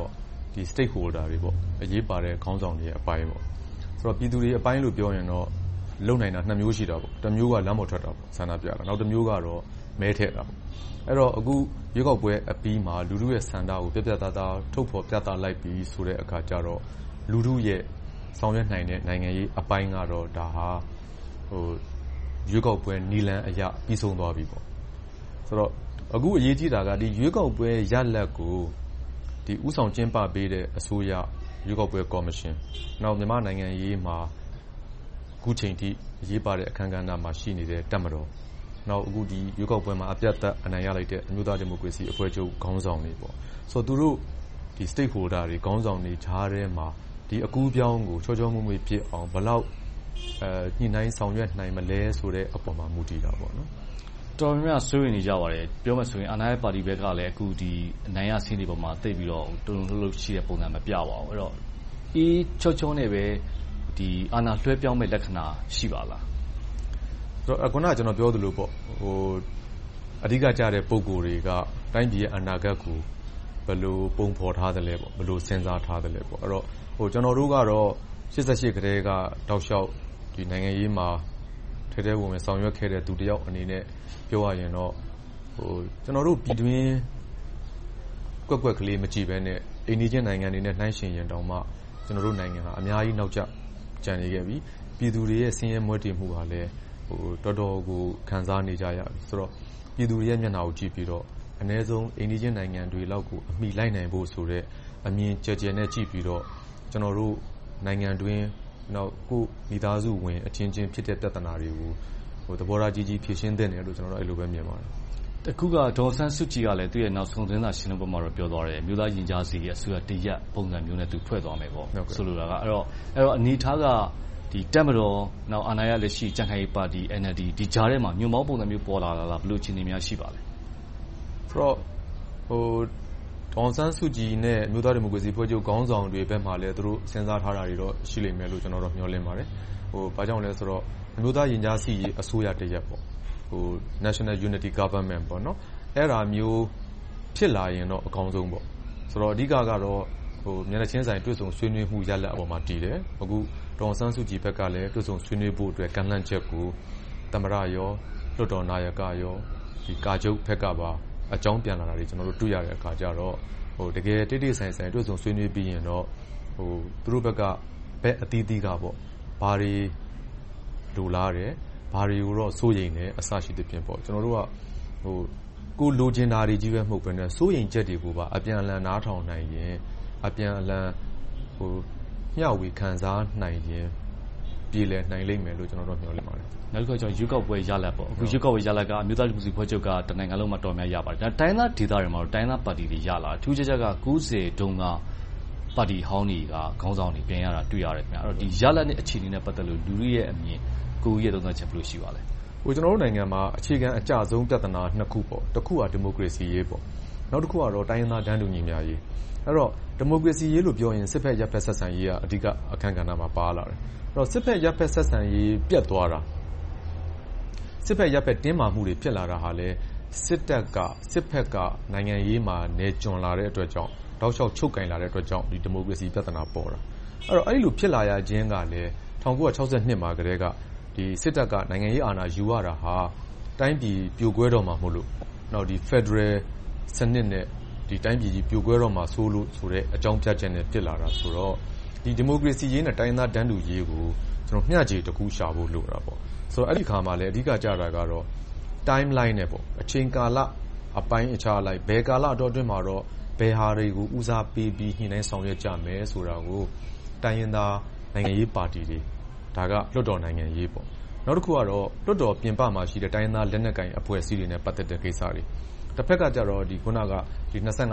stakeholder တွေပေါ့အရေးပါတဲ့ခေါင်းဆောင်တွေရဲ့အပိုင်းပေါ့ဆိုတော့ပြည်သူတွေအပိုင်းလို့ပြောရင်တော့လုံနိုင်တာ2မျိုးရှိတာပေါ့တစ်မျိုးကလမ်းပေါ်ထွက်တာပေါ့ဆန္ဒပြတာနောက်တစ်မျိုးကတော့မဲထည့်တာပေါ့အဲ့တော့အခုရွေးကောက်ပွဲအပြီးမှာလူထုရဲ့ဆန္ဒကိုပြပြသားသားထုတ်ဖော်ပြသလိုက်ပြီးဆိုတဲ့အခါကျတော့လူထုရဲ့ဆောင်ရွက်နိုင်တဲ့နိုင်ငံရေးအပိုင်းကတော့ဒါဟာရွေးကောက်ပွဲနီလန်အရာပြီးဆုံးသွားပြီပေါ့ဆိုတော့အခုအရေးကြီးတာကဒီရွေးကောက်ပွဲရလဒ်ကိုဒီဥဆောင်ကျင်းပပေးတဲ့အစိုးရရွေးကောက်ပွဲကော်မရှင်နောက်မြန်မာနိုင်ငံရေးမှာအခုချိန်ထိအရေးပါတဲ့အခမ်းကဏ္ဍမှာရှိနေတဲ့တပ်မတော်နောက်အခုဒီရွေးကောက်ပွဲမှာအပြတ်သက်အနိုင်ရလိုက်တဲ့အမျိုးသားဒီမိုကရေစီအဖွဲ့ချုပ်ခေါင်းဆောင်တွေပေါ့ဆိုတော့သူတို့ဒီ stakeholder တွေခေါင်းဆောင်တွေကြားထဲမှာဒီအကူးပြောင်းကိုချောချောမွေ့မွေ့ဖြစ်အောင်ဘယ်လောက်ညှိနှိုင်းဆောင်ရွက်နိုင်မလဲဆိုတဲ့အပေါ်မှာမူတည်တာပေါ့နော်တော်များများစိုးရိမ်နေကြပါတယ်ပြောမှဆိုရင်အာဏာရပါတီဘက်ကလည်းအခုဒီအနိုင်ရဆင်းတွေပေါ်မှာသိပြီးတော့တုံ့လှုပ်ရှိတဲ့ပုံစံမပြပါဘူးအဲ့တော့ချောချောနဲ့ပဲဒီအာဏာလွှဲပြောင်းမဲ့လက္ခဏာရှိပါလားဆိုတော့ခုနကကျွန်တော်ပြောသလိုပေါ့အဓိကကျတဲ့ပုံကိုယ်တွေကတိုင်းပြည်ရဲ့အနာဂတ်ကိုဘယ်လိုပုံဖော်ထားသလဲပေါ့ဘယ်လိုစဉ်းစားထားသလဲပေါ့အဲ့တော့ကျွန်တော်တို့ကတော့88ကတည်းကတောက်လျှောက်ဒီနိုင်ငံရေးမှာထဲထဲဝင်ဝင်ဆောင်ရွက်ခဲ့တဲ့သူတယောက်အနေနဲ့ပြောရရင်တော့ကျွန်တော်တို့ပြည်တွင်းကွက်ကွက်ကလေးမကြည့်ဘဲနဲ့အိန္ဒိယနိုင်ငံတွေနဲ့နှိုင်းယှဉ်ရင်တောင်မှကျွန်တော်တို့နိုင်ငံဟာအများကြီးနောက်ကျန်နေခဲ့ပြီပြည်သူတွေရဲ့ဆင်းရဲမွဲတေမှုဟာလည်းတော်တော်ကိုခံစားနေကြရပြီဆိုတော့ပြည်သူတွေရဲ့မျက်နှာကိုကြည့်ပြီးတော့အနည်းဆုံးအိန္ဒိယနိုင်ငံတွေလောက်ကိုအမိလိုက်နိုင်ဖို့ဆိုတဲ့အမြင်ကြဲနဲ့ကြည့်ပြီးတော့ကျွန်တော်တို့နိုင်ငံတွင်းနောက်ကိုမိသားစုဝင်အချင်းချင်းဖြစ်တဲ့ပြဿနာတွေကိုသဘောထားကြီးဖြေရှင်းသင့်တယ်လို့ကျွန်တော်တို့အဲ့လိုပဲမြင်ပါတယ်အခုကဒေါ်ဆန်းစုကြည်ကလည်းသူ့ရဲ့နောက်ဆုံးသတင်းစာရှင်းလင်းပွဲမှာတော့ပြောသွားတယ်မြို့သားရင်ကြားစီရဲ့အစိုးရတရက်ပုံစံမျိုးနဲ့သူဖွဲ့သွားမယ်ပေါ့ဆိုလိုတာကအဲ့တော့အနေထားကဒီတက်မတော်နောက်အာဏာရလက်ရှိကြံ့ခိုင်ရေးပါတီ NLD ဒီကြားထဲမှာညွန့်ပေါင်းပုံစံမျိုးပေါ်လာလားဘယ်လိုအခြေအနေများရှိပါလဲဆိုတော့ဒေါ်ဆန်းစုကြည်နဲ့မြို့သားဒီမိုကရေစီဖွဲ့ချုပ်ခေါင်းဆောင်တွေဘက်မှလည်းသူတို့စဉ်းစားထားတာတွေတော့ရှိလိမ့်မယ်လို့ကျွန်တော်တို့မျှော်လင့်ပါတယ်ဘာကြောင့်လဲဆိုတော့မြို့သားရင်ကြားစီအစိုးရတရက်ပေါ့National Unity Government ပေါ့နော်အဲ့ဒါမျိုးဖြစ်လာရင်တော့အကောင်းဆုံးပေါ့ဆိုတော့အဓိကကတော့မျက်နှာချင်းဆိုင်တွေ့ဆုံဆွေးနွေးမှုရလဒ်အပေါ်မှာတည်တယ်အခုဒေါ်ဆန်းစုကြည်ဘက်ကလည်းတွေ့ဆုံဆွေးနွေးဖို့အတွက်ကန့်လန့်ချက်ကိုသမ္မတရောလွှတ်တော်နာယကရောဒီကာချုပ်ဘက်ကပါအကြောင်းပြန်လာတာတွေကျွန်တော်တို့တွေ့ရတဲ့အခါကျတော့တကယ်တိတိဆိုင်ဆိုင်တွေ့ဆုံဆွေးနွေးပြီးရင်တော့သူတို့ဘက်ကဘက်အသီးသီးကပေါ့ဘာတွေလိုလားတယ်ဘာတွေကိုတော့စိုးရိမ်တယ်အစရှိသဖြင့်ပေါ့ကျွန်တော်တို့ကကိုလိုချင်တာတွေကြီးပဲမဟုတ်ဘဲနဲ့စိုးရိမ်ချက်တွေကိုပါအပြန်အလှန်နားထောင်နိုင်ရင်အပြန်အလှန်မျှဝေခံစားနိုင်ရင်ပြည်လည်နိုင်လိမ့်မယ်လို့ကျွန်တော်တို့မျှော်လင့်ပါတယ်နောက်တစ်ခါကျတော့ရွေးကောက်ပွဲရလဒ်ပေါ့အခုရွေးကောက်ပွဲရလဒ်ကအမျိုးသားဒီမိုကရေစီဖွဲ့ချုပ်ကတနိုင်ငံလုံးမှာတော်များရပါတယ်ဒါတိုင်းသားဒေသတွေမှာတော့တိုင်းသားပါတီတွေရလာအထူးခြားခြားက90တုန်းကပါတီဟောင်းတွေကခေါင်းဆောင်တွေပြန်ရတာတွေ့ရတယ်ခင်ဗျအဲ့တော့ဒီရလဒ်နဲ့အခြေအနေနဲ့ပတ်သက်လို့လူတွေရဲ့အမြင်ကိုကြီးရဲ့သုံးသပ်ချက်ဘယ်လိုရှိပါလဲကျွန်တော်တို့နိုင်ငံမှာအခြေခံအကျဆုံးပြဿနာနှစ်ခုပေါ့တစ်ခုကဒီမိုကရေစီရေးပေါ့နောက်တစ်ခုကတော့တိုင်းရင်းသားတန်းတူညီမျှရေးအဲ့တော့ဒီမိုကရေစီရေးလို့ပြောရင်စစ်ဖက်ရပ်ဖက်ဆက်ဆံရေးကအဓိကအခန်းကဏ္ဍမှာပါလာတယ်အဲ့တော့စစ်ဖက်ရပ်ဖက်ဆက်ဆံရေးပြတ်သွားတာစစ်ဖက်ရပ်ဖက်တင်းမာမှုတွေဖြစ်လာတာဟာလေစစ်ဖက်ကနိုင်ငံရေးမှာနေကျွံလာတဲ့အတွက်ကြောင့်တောက်လျှောက်ချုပ်ကင်လာတဲ့အတွက်ကြောင့်ဒီဒီမိုကရေစီပြဿနာပေါ်တာအဲ့တော့အဲ့လိုဖြစ်လာရခြင်းကလည်း1962မှာကတည်းကဒီစစ်တပ်ကနိုင်ငံရေးအာဏာယူရတာဟာတိုင်းပြည်ပြိုကွဲတော့မှာမဟုတ်လို့နောက်ဒီ Federal စနစ်နဲ့ဒီတိုင်းပြည်ကြီးပြိုကွဲတော့မှာဆိုလို့ဆိုတဲ့အကြောင်းပြချက်နဲ့ဖြစ်လာတာဆိုတော့ဒီဒီမိုကရေစီရေးနဲ့တိုင်းသားတန်းတူရေးကိုကျွန်တော်မျှခြေတစ်ခုရှာဖို့လိုတာပေါ့ဆိုတော့အဲ့ဒီခါမှာလည်းအဓိကကြတာကတော့ timeline နဲ့ပေါ့အချိန်ကာလအပိုင်းအခြားလိုက်ဘယ်ကာလအတွင်းမှာတော့ဘယ်ဟာတွေကိုဦးစားပေးပြီးညှိနှိုင်းဆောင်ရွက်ကြမယ်ဆိုတာကိုတိုင်းရင်းသားနိုင်ငံရေးပါတီတွေဒါကလွှတ်တော်နိုင်ငံရေးပေါ့နောက်တစ်ခုကတော့လွှတ်တော်ပြင်ပမှာရှိတဲ့တိုင်းသားလက်နက်ကိုင်အဖွဲ့အစည်းတွေနဲ့ပတ်သက်တဲ့ကိစ္စတွေတစ်ဖက်ကကြတော့ဒီခုနကဒီ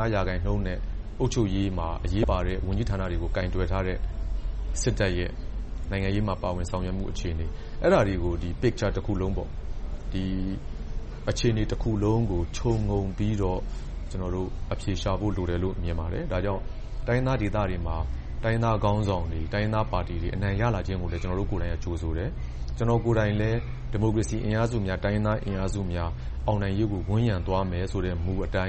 25%နဲ့အုပ်ချုပ်ရေးမှာအရေးပါတဲ့ဝန်ကြီးဌာနတွေကိုကင်တွယ်ထားတဲ့စစ်တပ်ရဲ့နိုင်ငံရေးမှာပါဝင်ဆောင်ရွက်မှုအခြေအနေအဲ့ဒါတွေကိုဒီ picture တစ်ခုလုံးပေါ့ဒီအခြေအနေတစ်ခုလုံးကိုခြုံငုံပြီးတော့ကျွန်တော်တို့အဖြေရှာဖို့လိုတယ်လို့မြင်ပါတယ်ဒါကြောင့်တိုင်းသားဒေသတွေမှာတိုင်းသားခေါင်းဆောင်တွေတိုင်းသားပါတီတွေအနိုင်ရလာခြင်းကိုလည်းကျွန်တော်တို့ကိုယ်တိုင်ကကြိုးဆိုတယ်ကျွန်တော်ကိုယ်တိုင်လည်းဒီမိုကရေစီအင်အားစုများတိုင်းသားအင်အားစုများအောင်နိုင်ရေးကိုဝန်းရံသွားမယ်ဆိုတဲ့မူအတိုင်း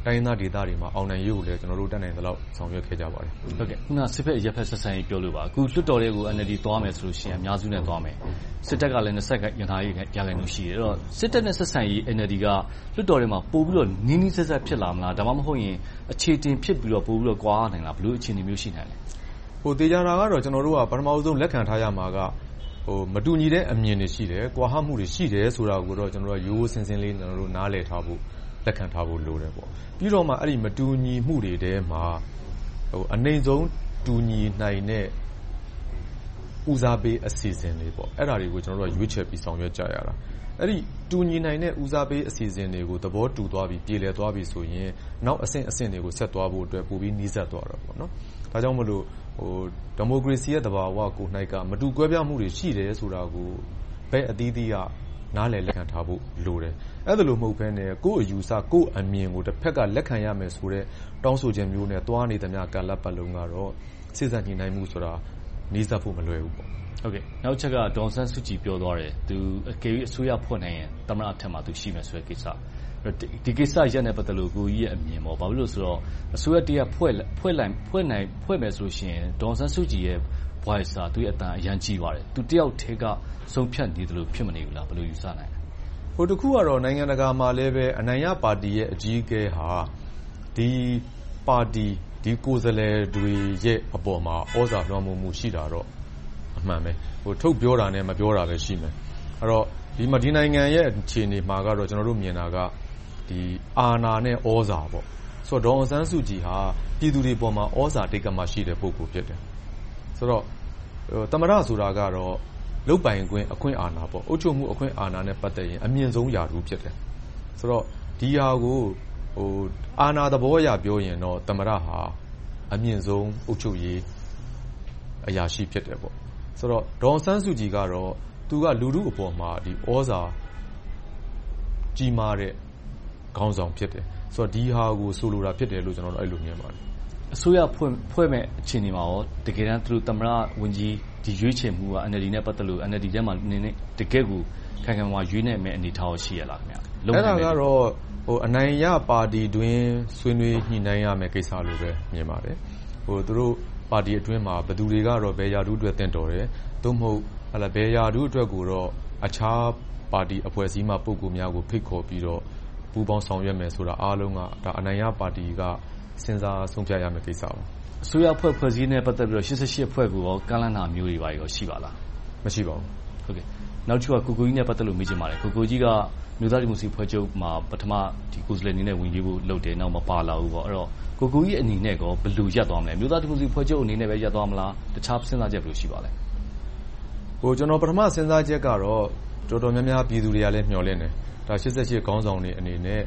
တိုင်းရင်းသားဒေသတွေမှာအောင်နိုင်ရေးကိုလည်းကျွန်တော်တို့တက်နိုင်သလောက်ဆောင်ရွက်ခဲ့ကြပါတယ်။ဟုတ်ကဲ့ခုနစစ်ဖက်အရက်ဖက်ဆက်ဆံရေးပြောလို့ပါအခုလွှတ်တော်တွေကို NLD သွားမယ်ဆိုလို့ရှိရင်အများစုနဲ့သွားမယ်စစ်တပ်ကလည်း20ရာခိုင်နှုန်းရှိတယ်အဲ့တော့စစ်တပ်နဲ့ဆက်ဆံရေး NLD ကလွှတ်တော်တွေမှာပို့ပြီးတော့နီးနီးဆက်ဆက်ဖြစ်လာမလားဒါမှမဟုတ်ရင်အခြေတင်ဖြစ်ပြီးတော့ပို့ပြီးတော့ကွာနိုင်လားဘယ်လိုအခြေအနေမျိုးရှိနိုင်လဲတေချာတာကတော့ကျွန်တော်တို့ကပထမဆုံးလက်ခံထားရမှာကမတူညီတဲ့အမြင်တွေရှိတယ်ကွာဟမှုတွေရှိတယ်ဆိုတာကိုတော့ကျွန်တော်တို့ရိုးစင်စင်လေးကျွန်တော်တို့နားလည်ထားဖို့လက်ခံထားဖို့လိုတယ်ပေါ့ပြီးတော့မှအဲ့ဒီမတူညီမှုတွေထဲမှာအနိုင်ဆုံးတူညီနိုင်တဲ့ဦးစားပေးအစီအစဉ်တွေပေါ့အဲ့ဒါတွေကိုကျွန်တော်တို့ရွေးချယ်ပြီးဆောင်ရွက်ကြရတာအဲ့ဒီတူညီနိုင်တဲ့ဦးစားပေးအစီအစဉ်တွေကိုသဘောတူသွားပြီးပြည်လည်သွားပြီးဆိုရင်နောက်အဆင့်တွေကိုဆက်သွားဖို့အတွက်ပိုပြီးနှီးစပ်သွားတော့ပေါ့နော်ဒါကြောင့်မလို့ဒီမိုကရေစီရဲ့သဘာဝကို၌ကမတူကွဲပြားမှုတွေရှိတယ်ဆိုတာကိုဘယ်အသီးသီးကနားလည်လက်ခံထားဖို့လိုတယ်အဲ့ဒါလိုမဟုတ်ဘဲနဲ့ကိုယ့်အယူဆကိုယ့်အမြင်ကိုတစ်ဖက်ကလက်ခံရမယ်ဆိုတဲ့တောင်းဆိုခြင်းမျိုးနဲ့တွားနေသမျှကာလပတ်လုံးကတော့စစ်စပ်ညှိနှိုင်းမှုဆိုတာနှီးစပ်ဖို့မလွယ်ဘူးပေါ့ဟုတ်ကဲ့နောက်ချက်ကဒေါ်ဆန်းစုကြည်ပြောသွားတယ်သူအကယ်၍အစိုးရဖွဲ့နိုင်ရင်သမ္မတအထက်မှာသူရှိမယ်ဆိုတဲ့ကိစ္စဒီကိစ္စရက်နဲ့ပတ်သက်လို့ကိုကြီးရဲ့အမြင်ပေါ့ဘာဖြစ်လို့ဆိုတော့အစိုးရတရက်ဖွဲ့မယ်ဆိုရှင်ဒေါ်ဆန်းစုကြည်ရဲ့ voice သူရဲ့အတန်အရန်ကြီးပါတယ်သူတယောက်ထဲကဆုံးဖြတ်နေတယ်လို့ဖြစ်မနေဘူးလားဘယ်လိုယူဆနိုင်လဲတခုကတော့နိုင်ငံတကာမှာလည်းပဲအနိုင်ရပါတီရဲ့အကြီးအကဲဟာဒီပါတီဒီကိုယ်စားလှယ်တွေရဲ့အပေါ်မှာဩဇာလွှမ်းမိုးမှုရှိတာတော့အမှန်ပဲထုတ်ပြောတာနဲ့မပြောတာပဲရှိမယ်အဲ့တော့ဒီနိုင်ငံရဲ့အခြေအနေမှာကတော့ကျွန်တော်တို့မြင်တာကဒီအာဏာနဲ့ဩဇာပေါ့ဆိုတော့ဒေါ်အောင်ဆန်းစုကြည်ဟာပြည်သူတွေပေါ်မှာဩဇာတိတ်ကမှရှိတဲ့ပုဂ္ဂိုလ်ဖြစ်တယ်ဆိုတော့သမ္မတဆိုတာကတော့လုတ်ပိုင်ခွင့်အခွင့်အာဏာပေါ့အုပ်ချုပ်မှုအခွင့်အာဏာနဲ့ပတ်သက်ရင်အမြင့်ဆုံးရာထူးဖြစ်တယ်ဆိုတော့ဒီဟာကိုအာဏာသဘောအရပြောရင်တော့သမ္မတဟာအမြင့်ဆုံးအုပ်ချုပ်ရေးအရာရှိဖြစ်တယ်ပေါ့ဆိုတော့ဒေါ်အောင်ဆန်းစုကြည်ကတော့သူကလူထုအပေါ်မှာဒီဩဇာကြီးမားတဲ့ခေါင်းဆောင်ဖြစ်တယ်ဆိုတော့ဒီဟာကိုဆိုလိုတာဖြစ်တယ်လို့ကျွန်တော်တို့အဲ့လိုမြင်ပါတယ်အစိုးရဖွဲ့မဲ့အခြေအနေမှာရောတကယ်တမ်းသူတို့သမ္မတဝန်ကြီးဒီရွေးချယ်မှုက NLD နဲ့ပတ်သက်လို့ NLD ထဲမှာနည်းနည်းတကယ်ကိုခိုင်ခိုင်မာရွေးနိုင်မဲ့အနေထားရှိရလားခင်ဗျာအဲ့ဒါကတော့အနိုင်ရပါတီတွင်ဆွေးနွေးညှိနှိုင်းရမယ့်ကိစ္စလို့ပဲမြင်ပါတယ်သူတို့ပါတီအတွင်းမှာဘယ်သူတွေကတော့ဘယ်ရာထူးအတွက်တင့်တော်တယ်သို့မဟုတ်ဘယ်ရာထူးအတွက်ကိုတော့အခြားပါတီအဖွဲ့အစည်းမှပုဂ္ဂိုလ်များကိုဖိတ်ခေါ်ပြီးတော့ပူးပေါင်းဆောင်ရွက်မယ်ဆိုတာအားလုံးကဒါအနိုင်ရပါတီကစဉ်းစားဆုံးဖြတ်ရမယ့်ကိစ္စပါအစိုးရဖွဲ့စည်းနဲ့ပတ်သက်ပြီးတော့88ဖွဲ့ကိုရောကန့်လန့်တာမျိုးတွေပါရောရှိပါလားမရှိပါဘူးဟုတ်ကဲ့နောက်တစ်ခုကကိုကြီးနဲ့ပတ်သက်လို့မေးချင်ပါတယ်ကိုကြီးကမြို့သားဒီမိုကရေစီဖွဲ့ချုပ်မှာပထမဒီကိုယ်စားလှယ်အနေနဲ့ဝင်ရေးဖို့လုပ်တယ်နောက်မပါလာဘူးပေါ့အဲ့တော့ကိုကြီးအနေနဲ့ကောဘယ်လိုရပ်သွားမလဲမြို့သားဒီမိုကရေစီဖွဲ့ချုပ်အနေနဲ့ပဲရပ်သွားမလားတခြားစဉ်းစားချက်ဘယ်လိုရှိပါလဲကျွန်တော်ပထမစဉ်းစားချက်ကတော့တော်တော်များများပြည်သူတွေကလည်းမျှော်လင့်တယ်ဒါ88ခေါင်းဆောင်တွေအနေနဲ့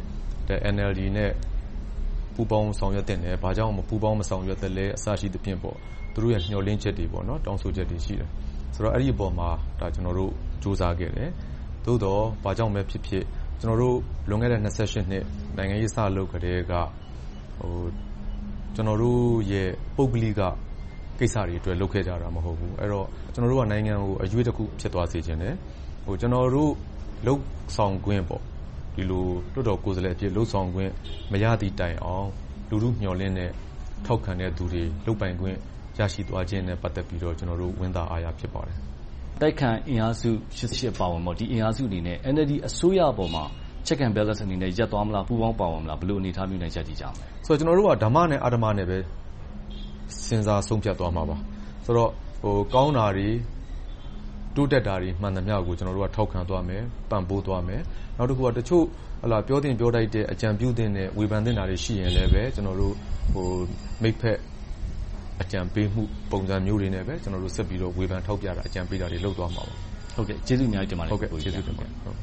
NLD နဲ့ပူးပေါင်းဆောင်ရွက်တဲ့နယ်ဘာကြောင့်မပူးပေါင်းမဆောင်ရွက်တဲ့လဲအစရှိသဖြင့်ပေါ့သူတို့ရဲ့မျှော်လင့်ချက်တွေပေါ့နော်တောင်းဆိုချက်တွေရှိတယ်ဆိုတော့အဲ့ဒီအပေါ်မှာဒါကျွန်တော်တို့စူးစမ်းခဲ့တယ်သို့တော့ဘာကြောင့်ပဲဖြစ်ဖြစ်ကျွန်တော်တို့လွန်ခဲ့တဲ့28နှစ်နိုင်ငံရေးစလုပ်ကြတဲ့ကကျွန်တော်တို့ရဲ့ပုဂ္ဂလိကကိစ္စတွေအတွက်လုပ်ခဲ့ကြတာမဟုတ်ဘူးအဲ့တော့ကျွန်တော်တို့ကနိုင်ငံကိုအရွေးတစ်ခုဖြစ်သွားစေချင်တယ်ကျွန်တော်တို့လှုပ်ဆောင်ခွင့်ပေါ့ဒီလိုတော်တော်ကိုယ်စားလှယ်အဖြစ်လှုပ်ဆောင်ခွင့်မရသည့်တိုင်အောင်လူထုမျှော်လင့်တဲ့ထောက်ခံတဲ့သူတွေလှုပ်ပိုင်ခွင့်ရရှိသွားခြင်းနဲ့ပတ်သက်ပြီးတော့ကျွန်တော်တို့ဝန်သားအားရဖြစ်ပါတယ်တိုက်ခံအင်အားစု88ပါဝင်ပေါ့ဒီအင်အားစုအနေနဲ့ NLD အစိုးရပေါ်မှာ check and balance အနေနဲ့ရပ်သွားမလားပူးပေါင်းပါဝင်မလားဘယ်လိုအနေထားမျိုးနဲ့ရပ်တည်ကြမလဲဆိုတော့ကျွန်တော်တို့ကဓမ္မနဲ့အဓမ္မနဲ့ပဲစဉ်းစားဆုံးဖြတ်သွားမှာပါဆိုတော့ကောင်းတာတွေတိုးတက်တာတွေမှန်သမျှကိုကျွန်တော်တို့ကထောက်ခံသွားမယ်ပံ့ပိုးသွားမယ်နောက်တစ်ခုကတချို့ပြောတင်ပြောတိုက်တဲ့အကြံပြုတဲ့နဲ့ဝေဖန်တဲ့တာတွေရှိရင်လည်းပဲကျွန်တော်တို့မိတ်ဖက်အကြံပေးမှုပုံစံမျိုးတွေနဲ့ပဲကျွန်တော်တို့ဆက်ပြီးတော့ဝေဖန်ထောက်ပြတာအကြံပေးတာတွေလုပ်သွားမှာပါဟုတ်ကဲ့ကျေးဇူးအများကြီးတင်ပါတယ်ဟုတ်ကဲ့ကျေးဇူးတင်ပါတယ်ဟုတ်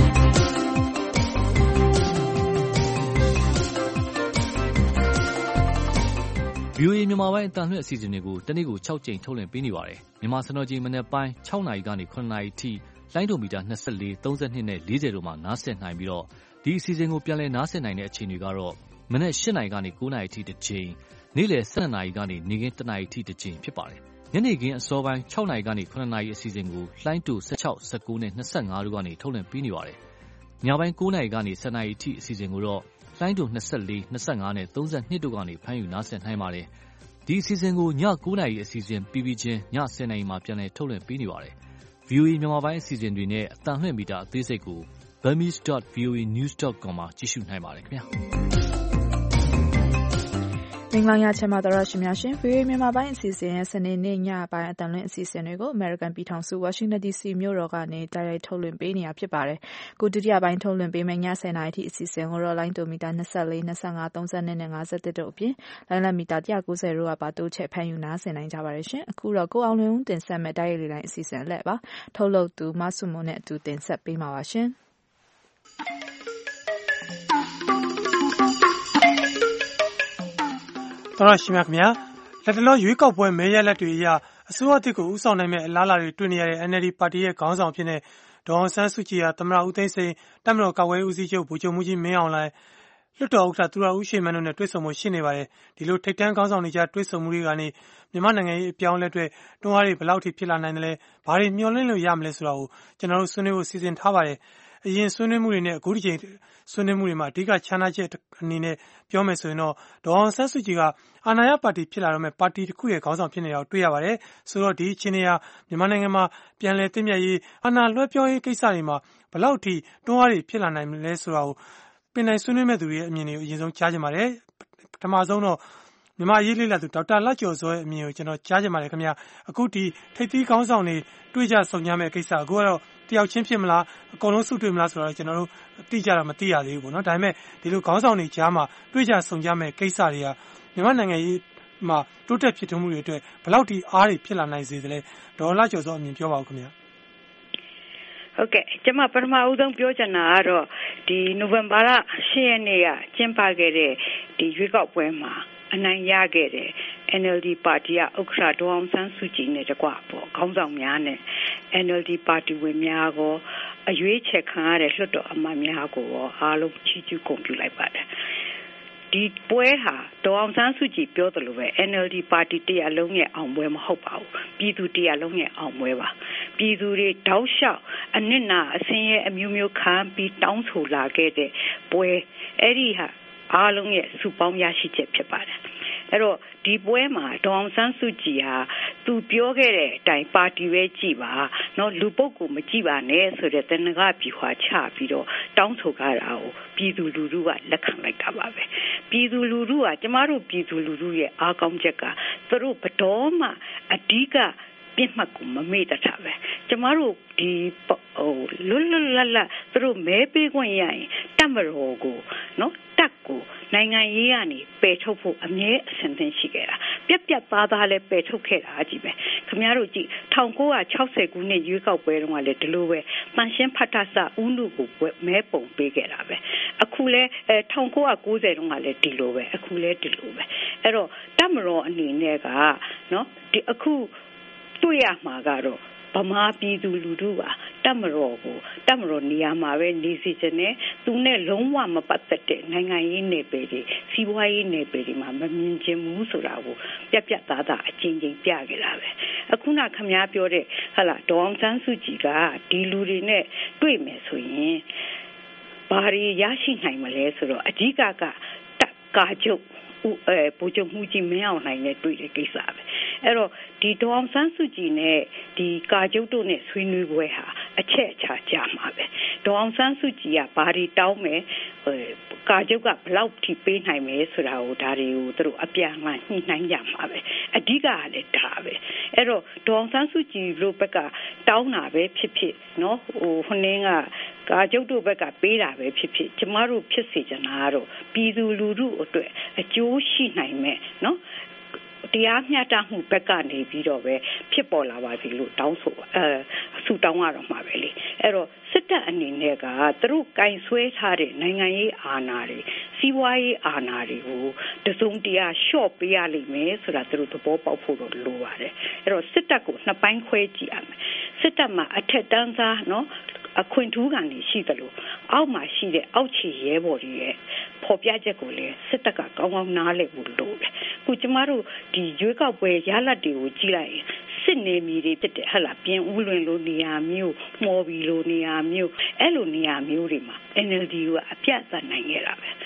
VOA မြန်မာပိုင်းအတန်လွှင့်အစီအစဉ်တွေကိုတနေ့ကို6ကြိမ်ထုတ်လွှင့်ပေးနေပါတယ်မြန်မာစံတော်ချိန်မနေ့ပိုင်း6နာရီကနေ9နာရီထိလိုင်းဒိုမီတာ24 32နဲ့40တို့မှာနားဆင်နိုင်ပြီးတော့ဒီအစီအစဉ်ကိုပြန်လည်နားဆင်နိုင်တဲ့အချိန်တွေကတော့မနေ့8နာရီကနေ9နာရီထိတစ်ချိန်နေ့လယ်12နာရီကနေနေ့ခင်း1နာရီထိတစ်ချိန်ဖြစ်ပါတယ်ညနေခင်းအစောပိုင်း6နာရီကနေ9နာရီအစီအစဉ်ကိုလိုင်းဒို16 19နဲ့25တို့ကနေထုတ်လွှင့်ပေးနေပါတယ်ညပိုင်း9နာရီကနေ10နာရီထိအစီအစဉ်ကိုတော့လှိုင်းတူ24 25နဲ့ 32တို့ကနေဖမ်းယူနားဆင်နိုင်ပါတယ်။ဒီအစီအစဉ်ကိုည9 နာရီအစီအစဉ်ပြီးပြီးချင်းည10 နာရီမှာပြန်လည်ထုတ်လွှင့်ပေးနေပါတယ်။ VOA မြန်မာပိုင်းအစီအစဉ်တွေနဲ့အသံလွှင့်မီတာအသေးစိတ်ကို burmese.voanews.com မှာကြည့်ရှုနိုင်ပါတယ်ခင်ဗျာ။မင်္ဂလာညချမ်းပါတော်ရှင်များရှင် VOA မြန်မာပိုင်းအစီအစဉ်ရဲ့စနေနေ့ညပိုင်းအတန်လွင့်အစီအစဉ်တွေကို American ပြည်ထောင်စု Washington DC မြို့တော်ကနေတိုက်ရိုက်ထုတ်လွှင့်ပေးနေတာဖြစ်ပါတယ်။ကိုဒုတိယပိုင်းထုတ်လွှင့်ပေးမယ့်ည10 နာရီထိအစီအစဉ်ကိုတော့လိုင်းတိုမီတာ24 25 32နဲ့51တို့အပြင်လိုင်းလမီတာ190တို့ကပါတိုးချဲ့ဖမ်းယူနားဆင်နိုင်ကြပါတယ်ရှင်။အခုတော့ကိုအောင်လွင်ဦးတင်ဆက်မဲ့တိုက်ရိုက်လေလိုင်းအစီအစဉ်လက်ပါထုတ်လုပ်သူမဆုမွန်နဲ့အတူတင်ဆက်ပေးမှာပါရှင်။တော်ရှင်များခင်ဗျာလက်တလောရွေးကောက်ပွဲမဲရလက်တွေအရအစိုးရတစ်ကိုဥဆောင်နိုင်မဲ့အလားအလာတွေတွေ့နေရတဲ့ NLD ပါတီရဲ့ခေါင်းဆောင်ဖြစ်တဲ့ဒေါ်အောင်ဆန်းစုကြည်ဟာသမ္မတဦးသိန်းစိန်တပ်မတော်ကာကွယ်ရေးဦးစီးချုပ်ဗိုလ်ချုပ်မှူးကြီးမင်းအောင်လှိုင်လွှတ်တော်ဥက္ကဋ္ဌသူရဦးရွှေမန်းတို့နဲ့တွေ့ဆုံမှုရှိနေပါတယ်ဒီလိုထိပ်တန်းခေါင်းဆောင်တွေကြားတွေ့ဆုံမှုတွေကနေမြန်မာနိုင်ငံရေးအပြောင်းအလဲတွေတွန်းအားတွေဘယ်လောက်ထိဖြစ်လာနိုင်တယ်လဲဘာတွေမျှော်လင့်လို့ရမလဲဆိုတာကိုကျွန်တော်တို့ဆွေးနွေးဖို့စီစဉ်ထားပါတယ်အရင်ဆွေးနွေးမှုတွေနဲ့အခုဒီချိန်ဆွေးနွေးမှုတွေမှာအဓိကခြားနားချက်အနေနဲ့ပြောမယ်ဆိုရင်တော့ဒေါ်အောင်ဆန်းစုကြည်ကအာဏာရပါတီဖြစ်လာတော့မဲ့ပါတီတစ်ခုရဲ့ခေါင်းဆောင်ဖြစ်နေတာကိုတွေ့ရပါတယ်ဆိုတော့ဒီအခြေအနေဟာမြန်မာနိုင်ငံမှာပြန်လည်တည်မြဲရေးအာဏာလွှဲပြောရေးကိစ္စတွေမှာဘယ်လောက်ထိတွန်းအားတွေဖြစ်လာနိုင်မလဲဆိုတာကိုပင်နိုင်ဆွေးနွေးမဲ့သူတွေရဲ့အမြင်တွေကိုအရင်ဆုံးကြားကြပါတယ်ပထမဆုံးတော့မြန်မာရေးလေးလာသူဒေါက်တာလတ်ကျော်စောရဲ့အမြင်ကိုကျွန်တော်ကြားချင်ပါတယ်ခင်ဗျာအခုဒီထိပ်သီးခေါင်းဆောင်တွေတွေ့ကြဆုံကြမဲ့ကိစ္စအခုကတော့တယောက်ချင်းဖြစ်မလားအကုန်လုံးစုတွေ့မလားဆိုတော့ကျွန်တော်တို့သိကြတာမသိရသေးဘူးပေါ့နော်ဒါပေမဲ့ဒီလိုခေါင်းဆောင်တွေကြားမှာတွေ့ကြဆုံကြမဲ့ကိစ္စတွေကမြန်မာနိုင်ငံရေးမှာတိုးတက်ဖြစ်ထွန်းမှုတွေအတွက်ဘယ်လောက်ထိအားတွေဖြစ်လာနိုင်စေသလဲဒေါ်လတ်ကျော်စောအမြင်ပြောပါဦးခင်ဗျာဟုတ်ကဲ့ကျွန်မပထမဦးဆုံးပြောချင်တာကတော့ဒီနိုဝင်ဘာလ10ရက်နေ့ကကျင်းပခဲ့တဲ့ဒီရွေးကောက်ပွဲမှာအနိုင်ရခဲ့တဲ့ NLD ပါတီကဥက္ကဋ္ဌဒေါ်အောင်ဆန်းစုကြည်နဲ့တကွပေါ့ခေါင်းဆောင်များနဲ့ NLD ပါတီဝင်များကိုအရွေးချယ်ခံရတဲ့လွှတ်တော်အမတ်များကိုအားလုံးချီးကျူးဂုဏ်ပြုလိုက်ပါတယ်ဒီပွဲဟာဒေါ်အောင်ဆန်းစုကြည်ပြောသလိုပဲ NLD ပါတီတရားလုံးရဲ့အောင်ပွဲမဟုတ်ပါဘူးပြည်သူတရားလုံးရဲ့အောင်ပွဲပါပြည်သူတွေတောက်လျှောက်အနစ်နာအဆင်းရဲအမျိုးမျိုးခံပြီးတောင်းဆိုလာခဲ့တဲ့ပွဲအဲ့ဒီဟာအားလုံးရဲ့စုပေါင်းရရှိချက်ဖြစ်ပါတယ်အဲ့တော့ဒီပွဲမှာဒေါ်အောင်ဆန်းစုကြည်ဟာသူပြောခဲ့တဲ့အတိုင်းပါတီပဲကြည်ပါเนาะလူပုဂ္ဂိုလ်မကြည်ပါနဲ့ဆိုတဲ့တဏှာပြွာချပြီးတော့တောင်းဆိုကြတာကိုပြည်သူလူထုကလက်ခံလိုက်တာပါပဲပြည်သူလူထုကကျမတို့ပြည်သူလူထုရဲ့အားကောင်းချက်ကသူတို့ဘတော်မှအဓိကပြစ်မှတ်ကိုမမေ့တတ်တာပဲကျမတို့ဒီလွတ်လွတ်လပ်လပ်သူတို့မဲပေးခွင့်ရရင်တပ်မတော်ကိုနော်တပ်ကိုနိုင်ငံရေးကနေပယ်ထုတ်ဖို့အမြဲအဆင်သင့်ရှိခဲ့တာပြက်ပြက်သားသားလည်းပယ်ထုတ်ခဲ့တာကြီးပဲခင်ဗျားတို့ကြည့်1960ခုနှစ်ရွေးကောက်ပွဲတုန်းကလည်းဒီလိုပဲတန်ရှင်းဖတ်တာစဦးလူကိုမဲပုံပေးခဲ့တာပဲအခုလဲ1990တုန်းကလည်းဒီလိုပဲအခုလဲဒီလိုပဲအဲ့တော့တပ်မတော်အနေနဲ့ကနော်ဒီအခုတွေ့ရမှာကတော့ဗမာပြည်သူလူထုပါတပ်မတော်နေရာမှာပဲနေစီခြင်းနဲ့သူနဲ့လုံးဝမပတ်သက်တဲ့နိုင်ငံရေးနယ်ပယ်တွေစီးပွားရေးနယ်ပယ်တွေမှာမမြင်ချင်ဘူးဆိုတာကိုပြပြသားသားအချင်းချင်းပြခဲ့တာပဲအခုနခမည်းပြောတဲ့ဟာလာဒေါ်အောင်ဆန်းစုကြည်ကဒီလူတွေနဲ့တွေ့မယ်ဆိုရင်ဘာတွေရရှိနိုင်မလဲဆိုတော့အဓိကကတပ်ကာချုပ်ဗိုလ်ချုပ်မှူးကြီးမင်းအောင်လှိုင်နဲ့တွေ့တဲ့ကိစ္စပဲအဲ့တော့ဒီဒေါ်အောင်ဆန်းစုကြည်နဲ့ဒီကာချုပ်တို့နဲ့ဆွေးနွေးပွဲဟာအချက်အချာကြမှာပဲဒေါ်အောင်ဆန်းစုကြည်ကဘာတွေတောင်းမယ်ကာချုပ်ကဘယ်လောက်ထိပေးနိုင်မယ်ဆိုတာကိုဒါတွေကိုသူတို့အပြန်အလှန်ညှိနှိုင်းကြမှာပဲအဓိကကလည်းဒါပဲအဲ့တော့ဒေါ်အောင်ဆန်းစုကြည်တို့ဘက်ကတောင်းတာပဲဖြစ်ဖြစ်နော်ဟိုနှင်းကကာချုပ်တို့ဘက်ကပေးတာပဲဖြစ်ဖြစ်ကျမတို့ဖြစ်စေချင်တာကတော့ပြည်သူလူထုအတွက်အကျိုးရှိနိုင်မယ်နော်တရားမျှတမှုဘက်ကနေပြီးတော့ပဲဖြစ်ပေါ်လာပါစေလို့တောင်းဆိုဆူတောင်းရတော့မှာပဲလေအဲ့တော့စစ်တပ်အနေနဲ့ကသူတို့ကင်ဆွဲထားတဲ့နိုင်ငံရေးအာဏာတွေစီးပွားရေးအာဏာတွေကိုတစုံတရာလျှော့ပေးရလိမ့်မယ်ဆိုတာသူတို့သဘောပေါက်ဖို့တော့လိုပါတယ်အဲ့တော့စစ်တပ်ကိုနှစ်ပိုင်းခွဲကြည့်ရမယ်စစ်တပ်မှာအထက်တန်းသားနော်အခွင့်ထူးကနေရှိသလိုအောက်မှာရှိတဲ့အောက်ခြေရဲဘော်တွေရဲ့ဖော်ပြချက်ကိုလည်းစစ်တပ်ကကောင်းကောင်းနားလည်ဖို့လိုတယ်ခုကျမတို့ဒီရွေးကောက်ပွဲရလဒ်တွေကိုကြည့်လိုက်ရင်စစ်နေမီတွေဖြစ်တဲ့ဟလာပြင်ဦးလွင်လိုနေရာမျိုးမော်ဘီလိုနေရာမျိုးအဲ့လိုနေရာမျိုးတွေမှာ NLD ကအပြတ်သက်နိုင်ခဲ့တာပဲ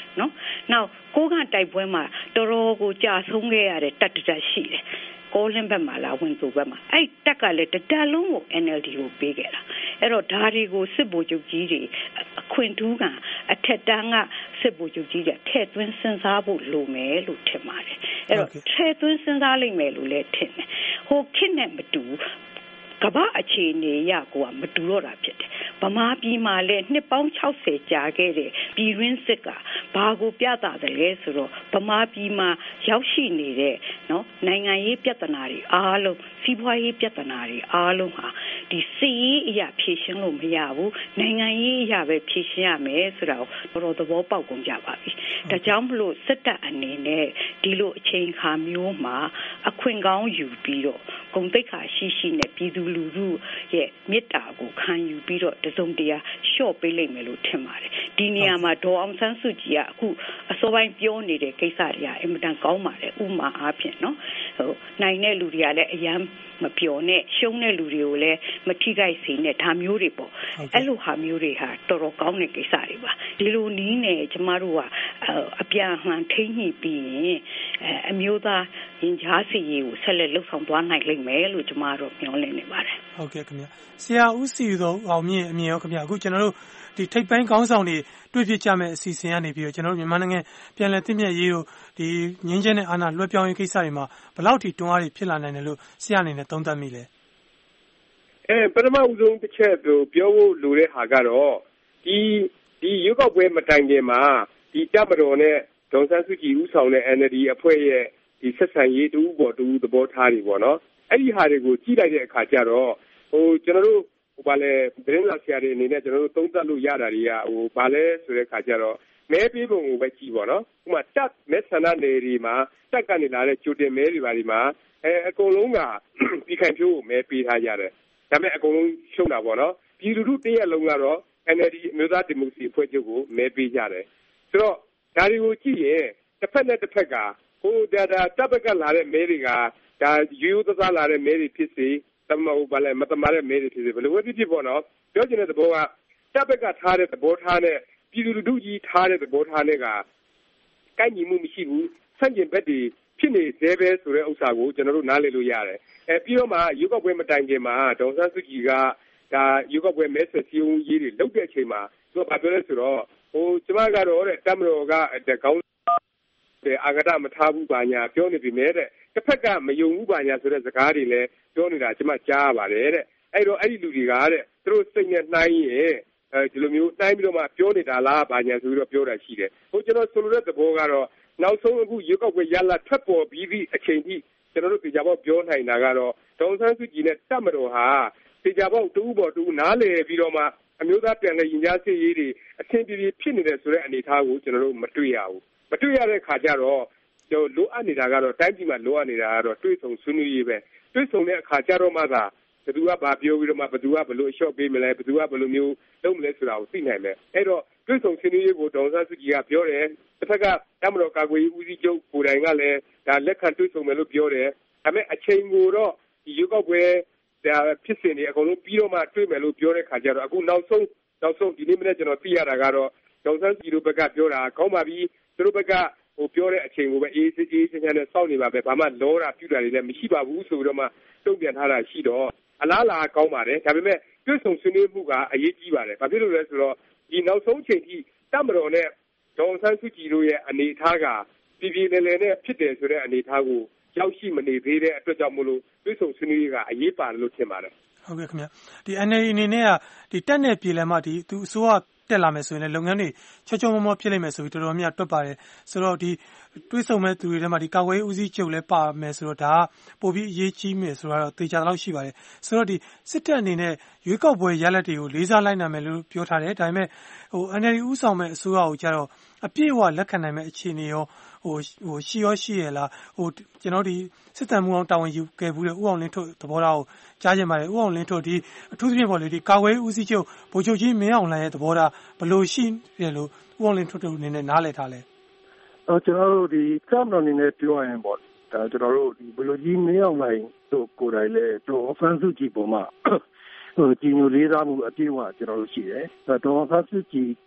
နော်နောက်ကိုကတိုက်ပွဲမှာတော်တော်ကိုကြာဆုံးခဲ့ရတဲ့တပ်တစ်ရှိတယ်ကိုလင်းဘက်မှာလာဝင်သူဘက်မှာအဲ့တက်ကလည်းတလုံးကို NLD ကိုပေးခဲ့တာအဲ့တော့ဓာရီကိုစစ်ဗိုလ်ချုပ်ကြီးတွေအခွင့်ထူးကအထက်တန်းကစစ်ဗိုလ်ချုပ်ကြီးတွေထည့်သွင်းစဉ်းစားဖို့လိုမယ်လို့ထင်ပါတယ်အဲ့တော့ထည့်သွင်းစဉ်းစားလိမ့်မယ်လို့လည်းထင်တယ်ဟိုခေတ်နဲ့မတူကမ္ဘာအခြေအနေရကိုမတူတော့တာဖြစ်တယ်ဗမာပြည်မှာလည်းနှစ်ပေါင်း60ကြာခဲ့တဲ့ပြည်ရင်းစစ်ကဘာကိုပြသတယ်လဲဆိုတော့ဗမာပြည်မှာရောက်ရှိနေတဲ့နော်နိုင်ငံရေးပြဿနာတွေအားလုံးစီးပွားရေးပြဿနာတွေအားလုံးဟာဒီစီးရေးအရာဖြေရှင်းလို့မရဘူးနိုင်ငံရေးအရာပဲဖြေရှင်းရမယ်ဆိုတာကိုတော်တော်သဘောပေါက်ကုန်ကြပါပြီဒါကြောင့်မလို့စစ်တပ်အနေနဲ့ဒီလိုအချိန်အခါမျိုးမှာအခွင့်ကောင်းယူပြီးတော့ဂုဏ်သိက္ခာရှိရှိနဲ့ပြည်သူလူထုရဲ့မေတ္တာကိုခံယူပြီးတော့တစုံတရာလျှော့ပေးလိုက်မယ်လို့ထင်ပါတယ်ဒီနေရာမှာဒေါ်အောင်ဆန်းစုကြည်ကအခုအစောပိုင်းပြောနေတဲ့ကိစ္စတွေကအင်မတန်ကောင်းပါတယ်ဥမာအားဖြင့်နော်ဟိုနိုင်တဲ့လူတွေကလည်းအယမ်းမပြောနဲ့ရှုံးတဲ့လူတွေကိုလည်းမထိခိုက်စေနဲ့ဒါမျိုးတွေပေါ့အဲ့လိုဟာမျိုးတွေဟာတော်တော်ကောင်းတဲ့ကိစ္စတွေပါဒီလိုနည်းနဲ့ကျမတို့ကအပြန်အလှန်ထိန်းညှိပြီးရင်အမျိုးသားရင်ကြားစီရေးကိုဆက်လက်လှုပ်ဆောင်သွားနိုင်လိမ့်မယ်လို့ကျမတို့မျှော်လင့်နေပါတယ်ဟုတ်ကဲ့ခင်ဗျဆရာဦးစီသောအောင်မြင့်အမြင်ရောခင်ဗျအခုကျွန်တော်တို့ဒီထိပ်ပိုင်းခေါင်းဆောင်တွေတွေ့ဖြစ်ကြမဲ့အစီအစဉ်ကနေပြီးတော့ကျွန်တော်တို့မြန်မာနိုင်ငံပြန်လည်တည်မြဲရေးတို့ဒီငင်းချင်းနဲ့အာဏာလွှဲပြောင်းရေးကိစ္စတွေမှာဘယ်လောက်ထိတွန်းအားတွေဖြစ်လာနိုင်တယ်လို့ဆရာအနေနဲ့သုံးသပ်မိလဲပထမဦးဆုံးတစ်ချက်ပြောဖို့လိုတဲ့ဟာကတော့ဒီရွေးကောက်ပွဲမတိုင်ခင်မှာဒီတပ်မတော်နဲ့ဒေါ်ဆန်းစုကြည်ဦးဆောင်တဲ့ NLD အဖွဲ့ရဲ့ဒီဆက်ဆံရေးတူပေါ်တူသဘောထားတွေပေါ့နော်အဲ့ဒီဟာတွေကိုကြည့်လိုက်တဲ့အခါကျတော့ကျွန်တော်တို့ဘာလဲသတင်းစာဆရာတွေအနေနဲ့ကျွန်တော်တို့သုံးသပ်လို့ရတာတွေကဘာလဲဆိုတဲ့အခါကျတော့မဲပေးပုံကိုပဲကြည့်ပေါ့နော်ဥပမာတပ်မဲဆန္ဒနယ်တွေမှာတပ်ကနေလာတဲ့ကြိုတင်မဲတွေပါဒီမှာအကုန်လုံးကပြည်ခိုင်ဖြိုးကိုမဲပေးထားကြတယ်ဒါပေမဲ့အကုန်လုံးရှုံးတာပေါ့နော်ပြည်လူထုတရက်လုံးကတော့ NLD အမျိုးသားဒီမိုကရေစီအဖွဲ့ချုပ်ကိုမဲပေးကြတယ်ဆိုတော့ဒါတွေကိုကြည့်ရင်တစ်ဖက်နဲ့တစ်ဖက်ကတပ်ဘက်ကလာတဲ့မဲတွေကဒါရိုးသားလာတဲ့မဲတွေဖြစ်စေမတမာတဲ့မဲတွေဖြစ်စေဘယ်လိုပဲဖြစ်ပေါ့နော်ပြောချင်တဲ့သဘောကတပ်ဘက်ကထားတဲ့သဘောထားနဲ့ပြည်သူလူထုကြီးထားတဲ့သဘောထားနဲ့ကကိုက်ညီမှုမရှိဘူးဆန့်ကျင်ဘက်တွေဖြစ်နေသေးပဲဆိုတဲ့ဥစ္စာကိုကျွန်တော်တို့နားလည်လို့ရတယ်ပြီးတော့မှရွေးကောက်ပွဲမတိုင်ခင်မှာဒေါ်ဆန်းစုကြည်ကဒါရွေးကောက်ပွဲမဲဆွယ်စည်းရုံးရေးတွေလုပ်တဲ့အချိန်မှာသူကပြောလဲဆိုတော့ကျမကတော့တဲ့တပ်မတော်ကကောင်းအာဂတမထားဘူးပါညာပြောနေပြီမဲ့တဲ့တစ်ဖက်ကမယုံဘူးပါညာဆိုတဲ့စကားတွေလည်းပြောနေတာကျမကြားရပါတယ်တဲ့အဲ့တော့အဲ့ဒီလူတွေကတဲ့သူတို့စိတ်နဲ့နှိုင်းရင်ဒီလိုမျိုးနှိုင်းပြီးတော့မှပြောနေတာလားပါညာဆိုပြီးတော့ပြောတာရှိတယ်ကျွန်တော်ဆိုလိုတဲ့သဘောကတော့နောက်ဆုံးအခုရွေးကောက်ပွဲရလဒ်ထွက်ပေါ်ပြီးသည့်အချိန်ထိကျွန်တော်တို့ပြည်ကြပေါက်ပြောနိုင်တာကတော့ဒေါ်ဆန်းစုကြည်နဲ့တပ်မတော်ဟာပြည်ကြပေါက်တူပေါ်တူနားလည်ပြီးတော့မှအမျိုးသားပြန်လည်ရင်ကြားစေ့ရေးတွေအဆင်ပြေပြေဖြစ်နေတဲ့ဆိုတဲ့အနေအထားကိုကျွန်တော်တို့မတွေ့ရဘူးမတွေ့ရတဲ့ခါကျတော့လိုအပ်နေတာကတော့တိုင်းပြည်မှာလိုအပ်နေတာကတော့တွေးဆုံဆွေးနွေးရေးပဲတွေးဆုံတဲ့အခါကျတော့မှသာဘယ်သူကဘာပြောပြီးတော့မှဘယ်သူကဘယ်လိုအလျှော့ပေးမလဲဘယ်သူကဘယ်လိုမျိုးလုပ်မလဲဆိုတာကိုသိနိုင်မယ်အဲ့တော့တွေးဆုံဆွေးနွေးရေးကိုဒေါ်ဆန်းစုကြည်ကပြောတယ်တစ်ဖက်ကတပ်မတော်ကာကွယ်ရေးဦးစီးချုပ်ကိုယ်တိုင်ကလည်းဒါလက်ခံတွေးဆုံမယ်လို့ပြောတယ်ဒါပေမဲ့အချိန်ကိုတော့ဒီရွေးကောက်ပွဲဒါဖြစ်စဉ်တွေအကုန်လုံးပြီးတော့မှတွေးမယ်လို့ပြောတဲ့ခါကျတော့အခုနောက်ဆုံးဒီနေ့မနေ့ကျွန်တော်သိရတာကတော့ဒေါ်ဆန်းစုကြည်တို့ဘက်ကပြောတာကောင်းပါပြီသူတို့ဘက်ကပြောတဲ့အချိန်ကိုပဲအေးချမ်းနဲ့စောင့်နေပါပဲဘာမှလောတာပြူတာတွေလည်းမရှိပါဘူးဆိုပြီးတော့မှတုံ့ပြန်ထားတာရှိတော့အလားလာကောင်းပါတယ်ဒါပေမဲ့တွဲဆုံဆွေးနွေးမှုကအရေးကြီးပါတယ်ဘာဖြစ်လို့လဲဆိုတော့ဒီနောက်ဆုံးချိန်ထိတပ်မတော်နဲ့ဒေါ်ဆန်းစုကြည်တို့ရဲ့အနေအထားကပြည်ပြည်နယ်နဲ့ဖြစ်တယ်ဆိုတဲ့အနေအထားကိုရောက်ရှိမနေသေးတဲ့အတွက်ကြောင့်မို့လို့တွဲဆုံဆွေးနွေးရေးကအရေးပါတယ်လို့ထင်ပါတယ်ဟုတ်ကဲ့ခင်ဗျဒီ NLD အနေနဲ့ကဒီတက်နဲ့ပြည်လည်မှာဒီသူအစိုးရတက်လာမယ်ဆိုရင်လည်းလုပ်ငန်းတွေချောချောမောမောဖြစ်လိမ့်မယ်ဆိုပြီးတော်တော်များတွက်ပါတယ်ဆိုတော့ဒီတွေးဆုံမဲ့သူတွေထဲမှာဒီကာကွယ်ရေးဦးစီးချုပ်လည်းပါမယ်ဆိုတော့ဒါကပိုပြီးအရေးကြီးမယ်ဆိုတော့တေချာတော့ရှိပါတယ်ဆိုတော့ဒီစစ်တပ်အနေနဲ့ရွေးကောက်ပွဲရလဒ်တွေကိုလေးစားလိုက်နိုင်မယ်လို့ပြောထားတယ်ဒါပေမဲ့NLD ဦးဆောင်မဲ့အစိုးရကိုကြတော့အပြည့်အဝလက်ခံနိုင်မဲ့အခြေအနေရောရှိရလားကျွန်တော်ဒီစစ်တမ်းမှုအောင်တာဝန်ယူခဲ့ဘူးတဲ့ဦးအောင်လင်းထွဋ်သဘောထားကိုကြားချင်ပါတယ်ဦးအောင်လင်းထွဋ်ဒီအထူးသဖြင့်ပေါ့လေဒီကာကွယ်ရေးဦးစီးချုပ်ဗိုလ်ချုပ်ကြီးမင်းအောင်လှိုင်ရဲ့သဘောထားဘယ်လိုရှိတယ်လို့ဦးအောင်လင်းထွဋ်တို့အနေနဲ့နားလည်ထားလဲကျွန်တော်တို့ဒီတပ်မတော်အနေနဲ့ပြောရင်ပေါ့ဒါကျွန်တော်တို့ဒီဗိုလ်ချုပ်ကြီးမင်းအောင်လှိုင်တို့ကိုယ်တိုင်လည်းဒေါ်ဆန်းစုကြည်ပုံမှာကြီးညိုလေးစားမှုအပြည့်အဝကျွန်တော်တို့ရှိတယ်ဒေါ်ဆန်းစုကြည်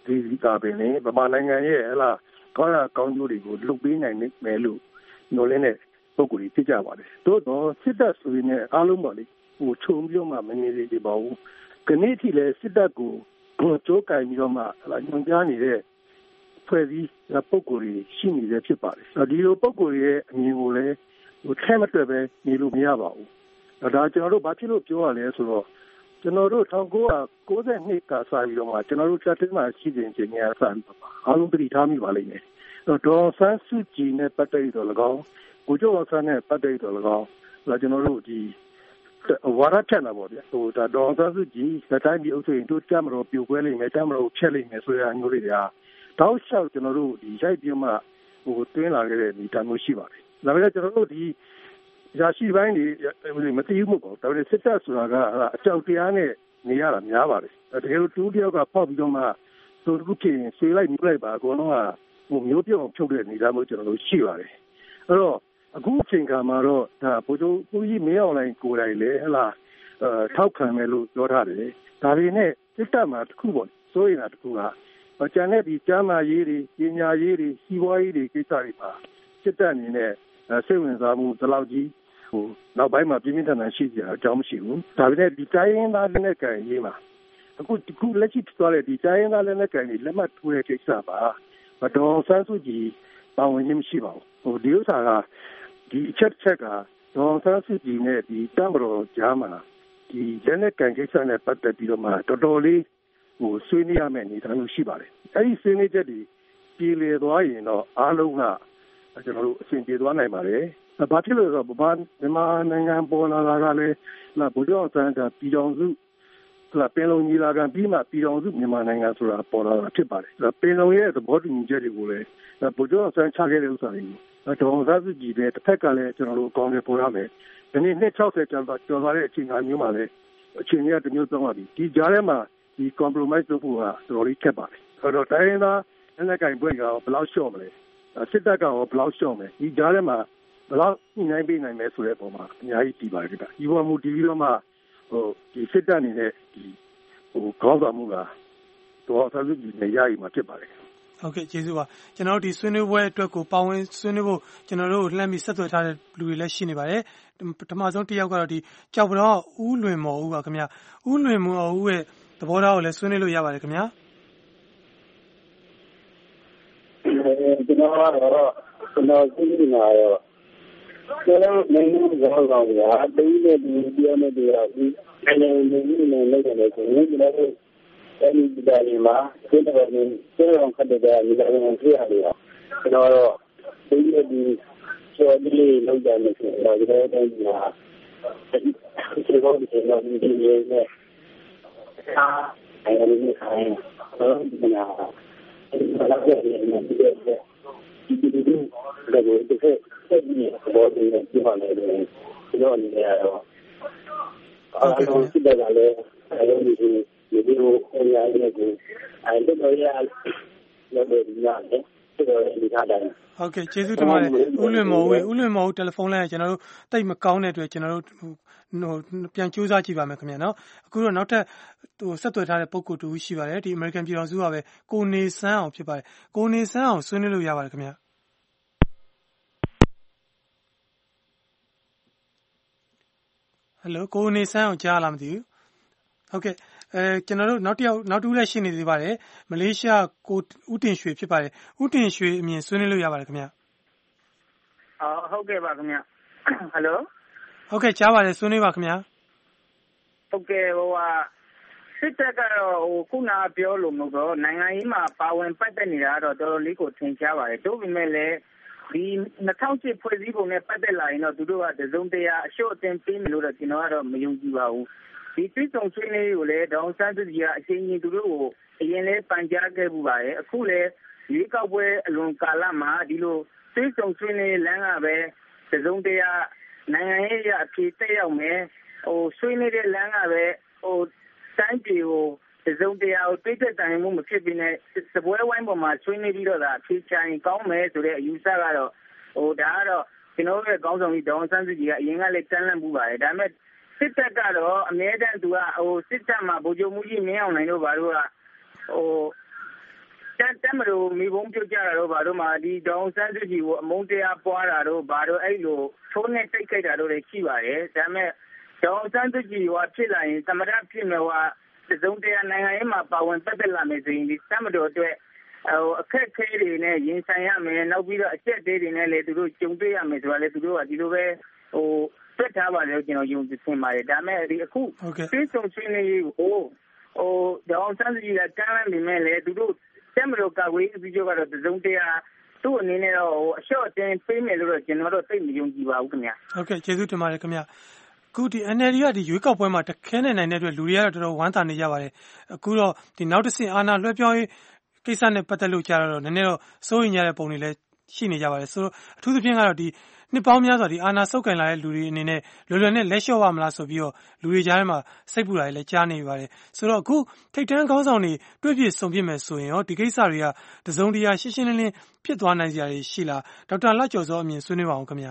ဒီကပင်လေဗမာနိုင်ငံရဲ့ဟလာကောင်းရကောင်းကျိုးတွေကိုလုပ်ပေးနိုင်မယ်လို့ညှို့လင်းတဲ့ပုံကိုယ်ဖြစ်ကြပါတယ်။သို့တော့စစ်တပ်ဆိုရင်လည်းအားလုံးပါလေဟိုခြုံပြီးတော့မှမနေသေးပါဘူး။ခဏထိလည်းစစ်တပ်ကိုကြိုးကင်ပြီးတော့မှဟလာညွှန်ကြားနေတဲ့ဖွဲ့စည်းပုံကိုယ်ရှိနေဖြစ်ပါတယ်။ဒီလိုပုံကိုယ်ရဲ့အမြင်ကိုလည်းဟိုထဲမတွေ့ပဲနေလို့မရပါဘူး။ဒါကျွန်တော်တို့ဘာဖြစ်လို့ပြောရလဲဆိုတော့ကျွန်တော်တို့1992ကစပြီးတော့မှကျွန်တော်တို့ချက်တင်မှာရှိတဲ့ချိန်ကစပြီးတော့အားလုံးတတိထားမိပါလိမ့်မယ်။ဒေါ်ဆန်းစုကြည်နဲ့ပတ်သက်ပြီးတော့၎င်းကိုကျော်အောင်ဆန်းနဲ့ပတ်သက်ပြီးတော့၎င်းကျွန်တော်တို့ဒီဝါရထက်လာပေါ့ဗျာဟိုဒါဒေါ်ဆန်းစုကြည်တိုင်းပြည်အုပ်ချုပ်ရင်တို့တက်မတော်ပြိုကွဲလိမ့်မယ်တက်မတော်ဖျက်လိမ့်မယ်ဆိုရမျိုးတွေကတောက်လျှောက်ကျွန်တော်တို့ဒီရိုက်ပြမှဟိုတွင်းလာခဲ့တဲ့ဒီတမ်းမျိုးရှိပါတယ်။ဒါပေမဲ့ကျွန်တော်တို့ဒီရရှိပိုင်းတွေမသိဘူးမဟုတ်ပါဘူး။ဒါပေမဲ့စစ်တပ်ဆိုတာကအကြောက်တရားနဲ့နေရတာများပါတယ်။တကယ်လို့တူတယောက်ကဖောက်ပြီးတော့မှသူတခုဖြစ်ရင်ဆွေးလိုက်မြှလိုက်ပါအကုန်လုံးကဟိုမျိုးပြောင်းဖြုတ်တဲ့နေသားမျိုးကျွန်တော်တို့ရှိပါတယ်။အဲ့တော့အခုအချိန်ခါမှာတော့ဒါဘိုးချုပ်ဦးကြီးမင်းအောင်လှိုင်ကိုယ်တိုင်လေဟလာထောက်ခံမယ်လို့ပြောထားတယ်။ဒါပေမဲ့စစ်တပ်မှာတခုပေါ့စိုးရင်တာတခုကကျန်တဲ့ဒီကျမ်းမာရေးတွေပညာရေးတွေစီးပွားရေးတွေကိစ္စတွေမှာစစ်တပ်အနေနဲ့စိတ်ဝင်စားမှုဒီလောက်ကြီးဟိုနောက်ပိုင်းမှာပြင်းပြင်းထန်ထန်ရှိကြအကြောင်းမရှိဘူးဒါပေမဲ့ဒီတိုင်းရင်းသားလက်နက်ကိုင်ရေးမှာအခုလက်ရှိသွားတဲ့ဒီတိုင်းရင်းသားလက်နက်ကိုင်တွေလက်မှတ်ထိုးတဲ့ကိစ္စပါဒေါ်ဆန်းစုကြည်ပါဝင်ခြင်းမရှိပါဘူးဟိုဒီဥစ္စာကဒီအချက်ကဒေါ်ဆန်းစုကြည်နဲ့ဒီတမ်ဘရောဂျာမာဒီလက်နက်ကိုင်ကိစ္စနဲ့ပတ်သက်ပြီးတော့မှတော်တော်လေးဟိုဆွေးနွေးရမယ့်အနေအထားမျိုးရှိပါတယ်အဲဒီဆွေးနွေးချက်တွေပြည်လည်သွားရင်တော့အားလုံးကကျွန်တော်တို့အဆင်ပြေသွားနိုင်ပါတယ်။ဘာဖြစ်လို့လဲဆိုတော့မြန်မာနိုင်ငံပေါ်လာတာကလည်းဗိုလ်ချုပ်အောင်ဆန်းကပြည်တော်စုပင်လုံညီလာခံပြီးမှပြည်တော်စုမြန်မာနိုင်ငံဆိုတာပေါ်လာတာဖြစ်ပါတယ်။ပင်လုံရဲ့သဘောတူညီချက်တွေကိုလည်းဗိုလ်ချုပ်အောင်ဆန်းချခဲ့တဲ့ဥစ္စာတွေဒေါ်အောင်ဆန်းစုကြည်ပဲတစ်ဖက်ကလည်းကျွန်တော်တို့အကောင်းကြီးပေါ်ရမယ်။ဒီနေ့260ကျော်သွားတဲ့အချိန်မျိုးမှာလည်းအချိန်ကြီးတစ်မျိုးသုံးပါပြီ။ဒီကြားထဲမှာဒီ compromise လုပ်ဖို့ကတော်တော်လေးခက်ပါတယ်။အဲ့တော့တိုင်းရင်းသားလက်နက်ကိုင်ဘက်ကဘယ်လောက်လျှော့မလဲစစ်တပ်ကရောဘယ်လောက်လျှော့မလဲဒီကြားထဲမှာဘယ်လောက်ညှိနှိုင်းပေးနိုင်လဲဆိုတဲ့အပေါ်မှာအများကြီးတည်ပါတယ်ဗျ။ဒီပေါ်မူတည်ပြီးတော့မှဟိုဒီစစ်တပ်အနေနဲ့ဒီဟိုခေါင်းဆောင်မှုကတော်တော်ဆက်ပြီးနေရည်မှာဖြစ်ပါတယ်။ဟုတ်ကဲ့ကျေးဇူးပါကျွန်တော်တို့ဒီဆွေးနွေးပွဲအတွက်ကိုပါဝင်ဆွေးနွေးဖို့ကျွန်တော်တို့လှမ်းပြီးဆက်သွယ်ထားတဲ့လူတွေလည်းရှိနေပါတယ်ပထမဆုံးတစ်ယောက်ကတော့ဒီကြောက်တော့ဦးလွင်မော်ဦးပါခင်ဗျ။ဦးလွင်မော်ဦးရဲ့သဘောထားကိုလည်းဆွေးနွေးလို့ရပါတယ်ခင်ဗျာ။ကျွန်တော်သိနေတာရောကျွန်တော်နိုင်ငံကြောင်းဆောင်ရာတိတ်နဲ့ဒီပြောနေတယ်ဒီနိုင်ငံနဲ့လုပ်တယ်ဆိုရင်ကျွန်တော်တို့အဲဒီဒီတိုင်းမှာကျွန်တော်တို့ခက်တဲ့နေရာတွေဖြစ်ရတယ်ကျွန်တော်တို့တိတ်နဲ့ဒီကျော်ဒီလုပ်တယ်ဆိုတော့ဒီတိုင်းမှာဒီလိုမျိုးကျွန်တော်ဒီနေ့နဲ့အဲဒီခိုင်းတော့ဒီနာဘာလို့လဲဒီလိုဒီလိုဆက်ပြီးဘောဒီနဲ့ပြပါမယ်ကျွန်တော်အနေနဲ့တော့အားလုံးစစ်တပ်ကလည်းအဲဒီလိုဟိုရတဲ့ကိုအဲဒီတော့ရလို့ဒီရတယ်တော်တော်ဒီထားတယ်ဟုတ်ကဲ့ကျေးဇူးတင်ပါတယ်ဦးလွင်မော်ဦးတယ်လီဖုန်းလိုင်းကျွန်တော်တို့တိတ်မကောင်းတဲ့အတွက်ကျွန်တော်တို့ပြန်ကြိုးစားကြည့်ပါမယ်ခင်ဗျာနော်အခုတော့နောက်ထပ်ဆက်သွယ်ထားတဲ့ပုံကိုတူရှိပါတယ်ဒီ American ပြည်တော်စုကပဲကိုနေဆန်းအောင်ဖြစ်ပါတယ်ကိုနေဆန်းအောင်ဆွေးနွေးလို့ရပါတယ်ခင်ဗျာဟယ်လိုကိုနေဆန်းအောင်ကြားလားမသိဘူးဟုတ်ကဲ့ကျွန်တော်တို့နောက်တူလည်းရှိနေသေးပါတယ်မလေးရှားကိုဦးတင်ရွှေဖြစ်ပါတယ်ဦးတင်ရွှေအမြင်ဆွေးနွေးလို့ရပါတယ်ခင်ဗျာဟုတ်ကဲ့ပါခင်ဗျာဟယ်လိုဟုတ်ကဲ့ကြားပါတယ်ဆွေးနွေးပါခင်ဗျာဟုတ်ကဲ့စစ်တပ်ကတော့ခုနပြောလို့မဟုတ်တော့နိုင်ငံရေးမှာပါဝင်ပတ်သက်နေတာတော့တော်တော်လေးကိုထင်ရှားပါတယ်တို့ပေမဲ့လည်းဒီ2008ဖွဲ့စည်းပုံနဲ့ပတ်သက်လာရင်တော့သူတို့ကတစုံတရာအလျှော့အတင်းပေးမယ်လို့တော့ကျွန်တော်ကတော့မယုံကြည်ပါဘူးဒီသိစုံဆွေးနွေးကိုလည်းဒေါအောင်ဆန်းစုကြည်ကအချိန်ကြီးသူတို့ကိုအရင်လဲပန်ကြားခဲ့မှုပါတယ်အခုလည်းရွေးကောက်ပွဲအလွန်ကာလမှာဒီလိုသိစုံဆွေးနွေးလမ်းကပဲတစုံတရာနိုင်ငံရေးအဖြေတက်ရောက်မယ်ဆွေးနွေးတဲ့လမ်းကပဲတိုင်းပြည်ကိုတစုံတရာကိုတွေးသက်တိုင်မှုမဖြစ်ပြီးနဲ့စပွဲဝိုင်းပေါ်မှာဆွေးနွေးပြီးတော့အဖြေချရင်ကောင်းမယ်ဆိုတဲ့အယူဆကတော့ဒါကတော့ကျွန်တော်ရဲ့ကောင်းဆောင်ကြီးဒေါအောင်ဆန်းစုကြည်ကအရင်ကလည်းတန်းလန့်မှုပါတယ်ဒါပေမဲ့စစ်တပ်ကတော့အမြဲတမ်းသူကစစ်တပ်မှာဗိုလ်ချုပ်မှုကြီးမင်းအောင်လှိုင်တို့ဘာလို့ကတက်မလို့မိဘုံပြုတ်ကြတာတော့ဘာလို့မှဒီဒေါအောင်ဆန်းစုကြည်ကိုအမုန်းတရားပွားတာတော့ဘာလို့အဲ့လိုထိုးနဲ့တိတ်ခိုက်တာတော့လည်းရှိပါတယ်ဒါပေမဲ့ဒေါအောင်ဆန်းစုကြည်ကဖြစ်လာရင်သမရဖြစ်မယ်တစုံတရာနိုင်ငံရေးမှာပါဝင်ပတ်သက်လာမယ်ဆိုရင်ဒီတက်မတော်အတွက်အခက်ခဲတွေနဲ့ရင်ဆိုင်ရမယ်နောက်ပြီးတော့အကျက်သေးတွေနဲ့လည်းသူတို့ကြုံတွေ့ရမယ်ဆိုတာလည်းသူတို့ကဒီလိုပဲတွက်ထားပါလေကျွန်တော်ယုံကြည်သင်ပါတယ်ဒါပေမဲ့ဒီအခုပြေဆုံးဆွေးနွေးရေးကိုဒေါအောင်ဆန်းစုကြည်ကကမ်းလှမ်းနေမယ်လေသူတို့တက်မတော်ကဝေးအစည်းအဝေးကတော့တစုံတရာသူ့အနေနဲ့တော့အလျှော့အတင်းပေးမယ်လို့တော့ကျွန်တော်တို့သိမယုံကြည်ပါဘူးခင်ဗျာဟုတ်ကဲ့ကျေးဇူးတင်ပါတယ်ခင်ဗျာအခုဒီ NLD ကဒီရွေးကောက်ပွဲမှာတခဲနိုင်တဲ့အတွက်လူတွေကတော့တော်တော်ဝမ်းသာနေကြပါတယ်အခုတော့ဒီနောက်တစ်ဆင့်အာဏာလွှဲပြောင်းရေးကိစ္စနဲ့ပတ်သက်လို့ကြားတော့နည်းနည်းတော့စိုးရိမ်ကြတဲ့ပုံတွေလည်းရှိနေကြပါတယ်ဆိုတော့အထူးသဖြင့်ကတော့ဒီနှစ်ပေါင်းများစွာဒီအာဏာဆုပ်ကိုင်လာတဲ့လူတွေအနေနဲ့လွယ်လွယ်နဲ့လက်လျှော့ပါမလားဆိုပြီးတော့လူတွေကြားထဲမှာစိတ်ပူတာတွေလည်းကြားနေပါတယ်ဆိုတော့အခုထိပ်တန်းခေါင်းဆောင်တွေတွေ့ပြဆုံပြမယ်ဆိုရင်ရောဒီကိစ္စတွေကတစုံတရာရှင်းရှင်းလင်းလင်းဖြစ်သွားနိုင်စရာတွေရှိလားဒေါက်တာလှကျော်စောအမြင်ဆွေးနွေးပါအောင်ခင်ဗျာ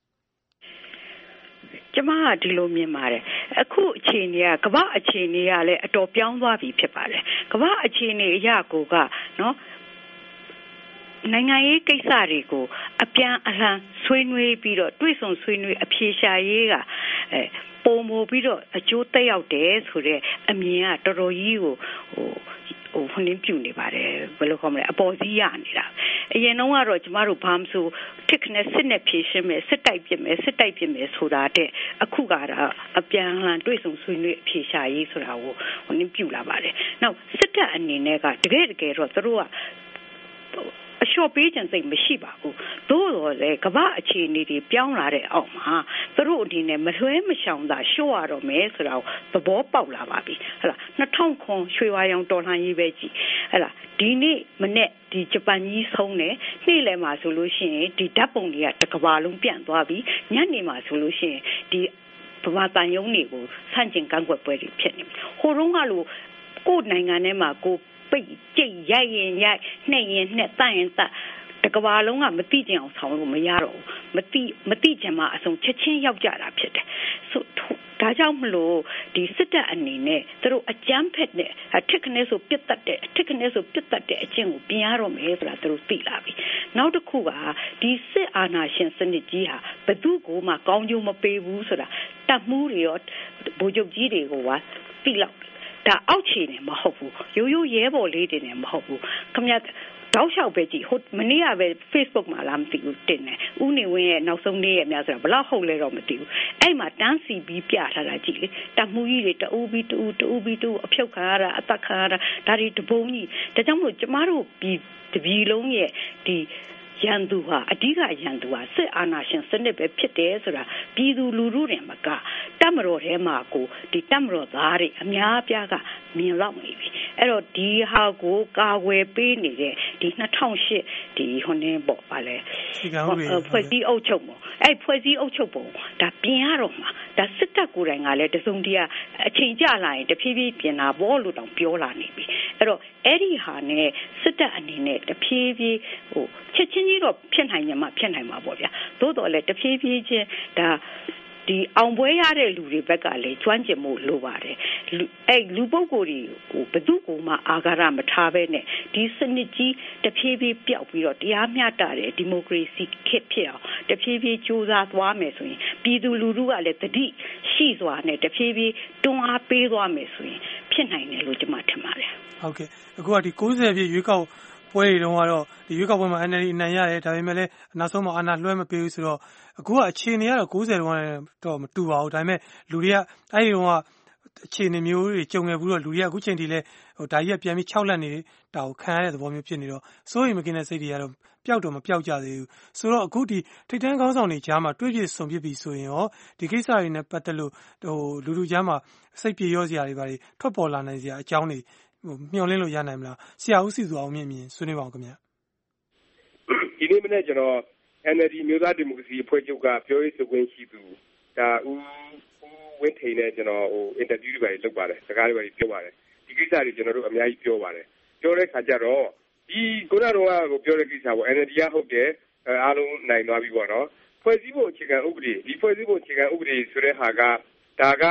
ကျမကဒီလိုမြင်ပါတယ်အခုအခြေအနေကကမ္ဘာအခြေအနေကလည်းအတော်ပြောင်းသွားပြီဖြစ်ပါတယ်ကမ္ဘာအခြေအနေအရာကိုကနော်နိုင်ငံရေးကိစ္စတွေကိုအပြန်အလှန်ဆွေးနွေးပြီးတော့တွေ့ဆုံဆွေးနွေးအဖြေရှာရေးကပုံမူပြီးတော့အကျိုးသက်ရောက်တယ်ဆိုတဲ့အမြင်ကတော်တော်ကြီးကိုဟိုနှင်းပြူနေပါတယ်ဘယ်လိုခေါ်မလဲအပေါ်စီးရနေတာအရင်တော့ကတော့ကျမတို့ဘာမှမဆိုတစ်ခနဲ့စစ်နဲ့ဖြေရှင်းမယ်စစ်တိုက်ပြစ်မယ်ဆိုတာတဲ့အခုကတော့အပြန်အလှန်တွေ့ဆုံဆွေးနွေးအဖြေရှာရေးဆိုတာကိုဟိုနှင်းပြူလာပါတယ်နောက်စစ်တပ်အနေနဲ့ကတကယ်တော့သူတို့ကအလျှော့ပေးခြင်းစိတ်မရှိပါဘူးသို့တော်လည်းကမ္ဘာအခြေအနေတွေပြောင်းလာတဲ့အောက်မှာသူတို့အနေနဲ့မလွှဲမရှောင်သာလျှော့ရတော့မယ်ဆိုတာကိုသဘောပေါက်လာပါပြီဟဲ့လား2009ရွှေဝါရောင်တော်လှန်ရေးပဲကြည့်ဟဲ့လားဒီနေ့မနေ့ဒီဂျပန်ကြီးဆုံးတယ်နေ့လယ်မှာဆိုလို့ရှိရင်ဒီဓာတ်ပုံတွေကတစ်ကမ္ဘာလုံးပြန့်သွားပြီညနေမှာဆိုလို့ရှိရင်ဒီဗမာတန်ယုံတွေကိုဆန့်ကျင်ကန့်ကွက်ပွဲတွေဖြစ်နေဟိုတုန်းကလို့ကိုယ်နိုင်ငံထဲမှာကိုပိတ်ကြိတ်ရိုက်ရင်ရိုက်နှိပ်ရင်နှက်တန့်ရင်တန့်တကဘာလုံးကမသိကြအောင်ဆောင်လို့မရတော့ဘူးမသိကြမှာအဆုံးချက်ချင်းရောက်ကြတာဖြစ်တယ်ဆိုဒါကြောင့်မလို့ဒီစစ်တပ်အနေနဲ့သူတို့အကြမ်းဖက်တဲ့အထက်ကနေဆိုပြတ်တတ်တဲ့အကျင့်ကိုပြင်ရတော့မယ်ဆိုတာသူတို့သိလာပြီနောက်တစ်ခုကဒီစစ်အာဏာရှင်စနစ်ကြီးဟာဘယ်သူ့ကိုမှကောင်းကျိုးမပေးဘူးဆိုတာတပ်မှုတွေရောဗိုလ်ချုပ်ကြီးတွေကိုကသိလောက်ဒါအောက်ခြေနေမဟုတ်ဘူးရိုးရဲဘော်လေးတွေနဲ့မဟုတ်ဘူးခမရတောက်လျှောက်ပဲကြည့်ဟိုမနေ့ကပဲ Facebook မှာလာမသိဘူးတင်တယ်ဦးနေဝင်းရဲ့နောက်ဆုံးနေ့ရဲ့များဆိုတာဘလောက်ဟုတ်လဲတော့မသိဘူးအဲ့မှာတန်းစီပြီးပြထားတာကြည့်လေတမှုကြီးတွေတူပြီးတူအဖြုတ်ခါရတာအသက်ခါရတာဒါတွေတပုံးကြီးဒါကြောင့်မို့ကျမတို့တပြည်လုံးရဲ့ဒီရန်သူဟာအဓိကရန်သူဟာစစ်အာဏာရှင်စနစ်ပဲဖြစ်တယ်ဆိုတာပြည်သူလူထုတွေမှာကတပ်မတော်ထဲမှာကိုဒီတပ်မတော်သားတွေအများအပြားကမြင်လောက်နေပြီအဲ့တော့ဒီဟာကိုကာဝယ်ပေးနေတဲ့ဒီ2008ဒီဟိုနေပေါ့ဗာလဲဖွဲ့စည်းအုပ်ချုပ်ပုံအဲ့ဖွဲ့စည်းအုပ်ချုပ်ပုံဒါပြင်ရတော့မှာဒါစစ်တပ်ကိုယ်တိုင်ကလည်းတစုံတရာအချိန်ကျလာရင်တဖြည်းဖြည်းပြင်တာဘောလို့တောင်ပြောလာနေပြီအဲ့တော့အဲ့ဒီဟာနဲ့စစ်တပ်အနေနဲ့တဖြည်းဖြည်းဟိုချက်ချင်းကြီးတော့ဖြစ်နိုင်မှာဖြစ်နိုင်မှာပေါ့ဗျာသို့တော်လည်းတဖြည်းဖြည်းချင်းဒါဒီအောင်ပွဲရတဲ့လူတွေဘက်ကလည်းကျွမ်းကျင်မှုလိုပါတယ်အဲ့လူပုဂ္ဂိုလ်တွေဟိုဘသူ့ကိုမှအာဃာတမထားဘဲနဲ့ဒီစနစ်ကြီးတဖြည်းဖြည်းပျောက်ပြီးတော့တရားမျှတတဲ့ဒီမိုကရေစီခေတ်ဖြစ်အောင်တဖြည်းဖြည်းကြိုးစားသွားမယ်ဆိုရင်ပြည်သူလူထုကလည်းတတိရှိစွာနဲ့တဖြည်းဖြည်းတွန်းအားပေးသွားမယ်ဆိုရင်ဖြစ်နိုင်တယ်လို့ကျွန်မထင်ပါတယ်ဟုတ်ကဲ့အခုကဒီ90ပြည့်ရွေးကောက်ပွဲတွေတုန်းကတော့ဒီရွေးကောက်ပွဲမှာ NLD အနိုင်ရတယ်ဒါပေမဲ့လည်းနောက်ဆုံးမှာအာဏာလွှဲမပေးဘူးဆိုတော့အခုကအခြေအနေကတော့90တုန်းကတော့မတူပါဘူးဒါပေမဲ့လူတွေကအဲ့ဒီတုန်းကအခြေအနေမျိုးတွေကြုံခဲ့ဘူးတော့လူတွေကအခုချိန်ထိလည်းဟိုဒါကြီးကပြန်ပြီး6လက်နေတာကိုခံရတဲ့သဘောမျိုးဖြစ်နေတော့စိုးရိမ်မကင်းတဲ့စိတ်တွေကတော့ပျောက်တော့မပျောက်ကြသေးဘူးဆိုတော့အခုဒီထိပ်တန်းခေါင်းဆောင်တွေကြားမှာတွေ့ဖြစ်ဆုံဖြစ်ပြီးဆိုရင်ရောဒီကိစ္စတွေနဲ့ပတ်သက်လို့ဟိုလူကြားမှာစိတ်ပြေရောစရာတွေပါတွေထွက်ပေါ်လာနိုင်စရာအကြောင်းတွေမျှော်လင့်လို့ရနိုင်မလားဆရာဦးစီသူအောင်မြင့်ဆွေးနွေးပါအောင်ခင်ဗျာဒီနေ့မနေ့ကျွန်တော် NLD မျိုးသားဒီမိုကရေစီအဖွဲ့ချုပ်ကပြောရေးဆိုခွင့်ရှိသူဒါဦးဝင်းထိန်နဲ့ကျွန်တော်ဟိုအင်တာဗျူးတွေလုပ်ပါတယ်စကားတွေပြောပါတယ်ဒီကိစ္စတွေကျွန်တော်တို့အများကြီးပြောပါတယ်ပြောတဲ့ခါကျတော့ဒီခုနကတော့ပြောတဲ့ကိစ္စပေါ့ NLD ကဟုတ်တယ်အားလုံးနိုင်သွားပြီပေါ့နော်ဖွဲ့စည်းပုံအခြေခံဥပဒေဒီဖွဲ့စည်းပုံအခြေခံဥပဒေဆိုတဲ့ဟာကဒါက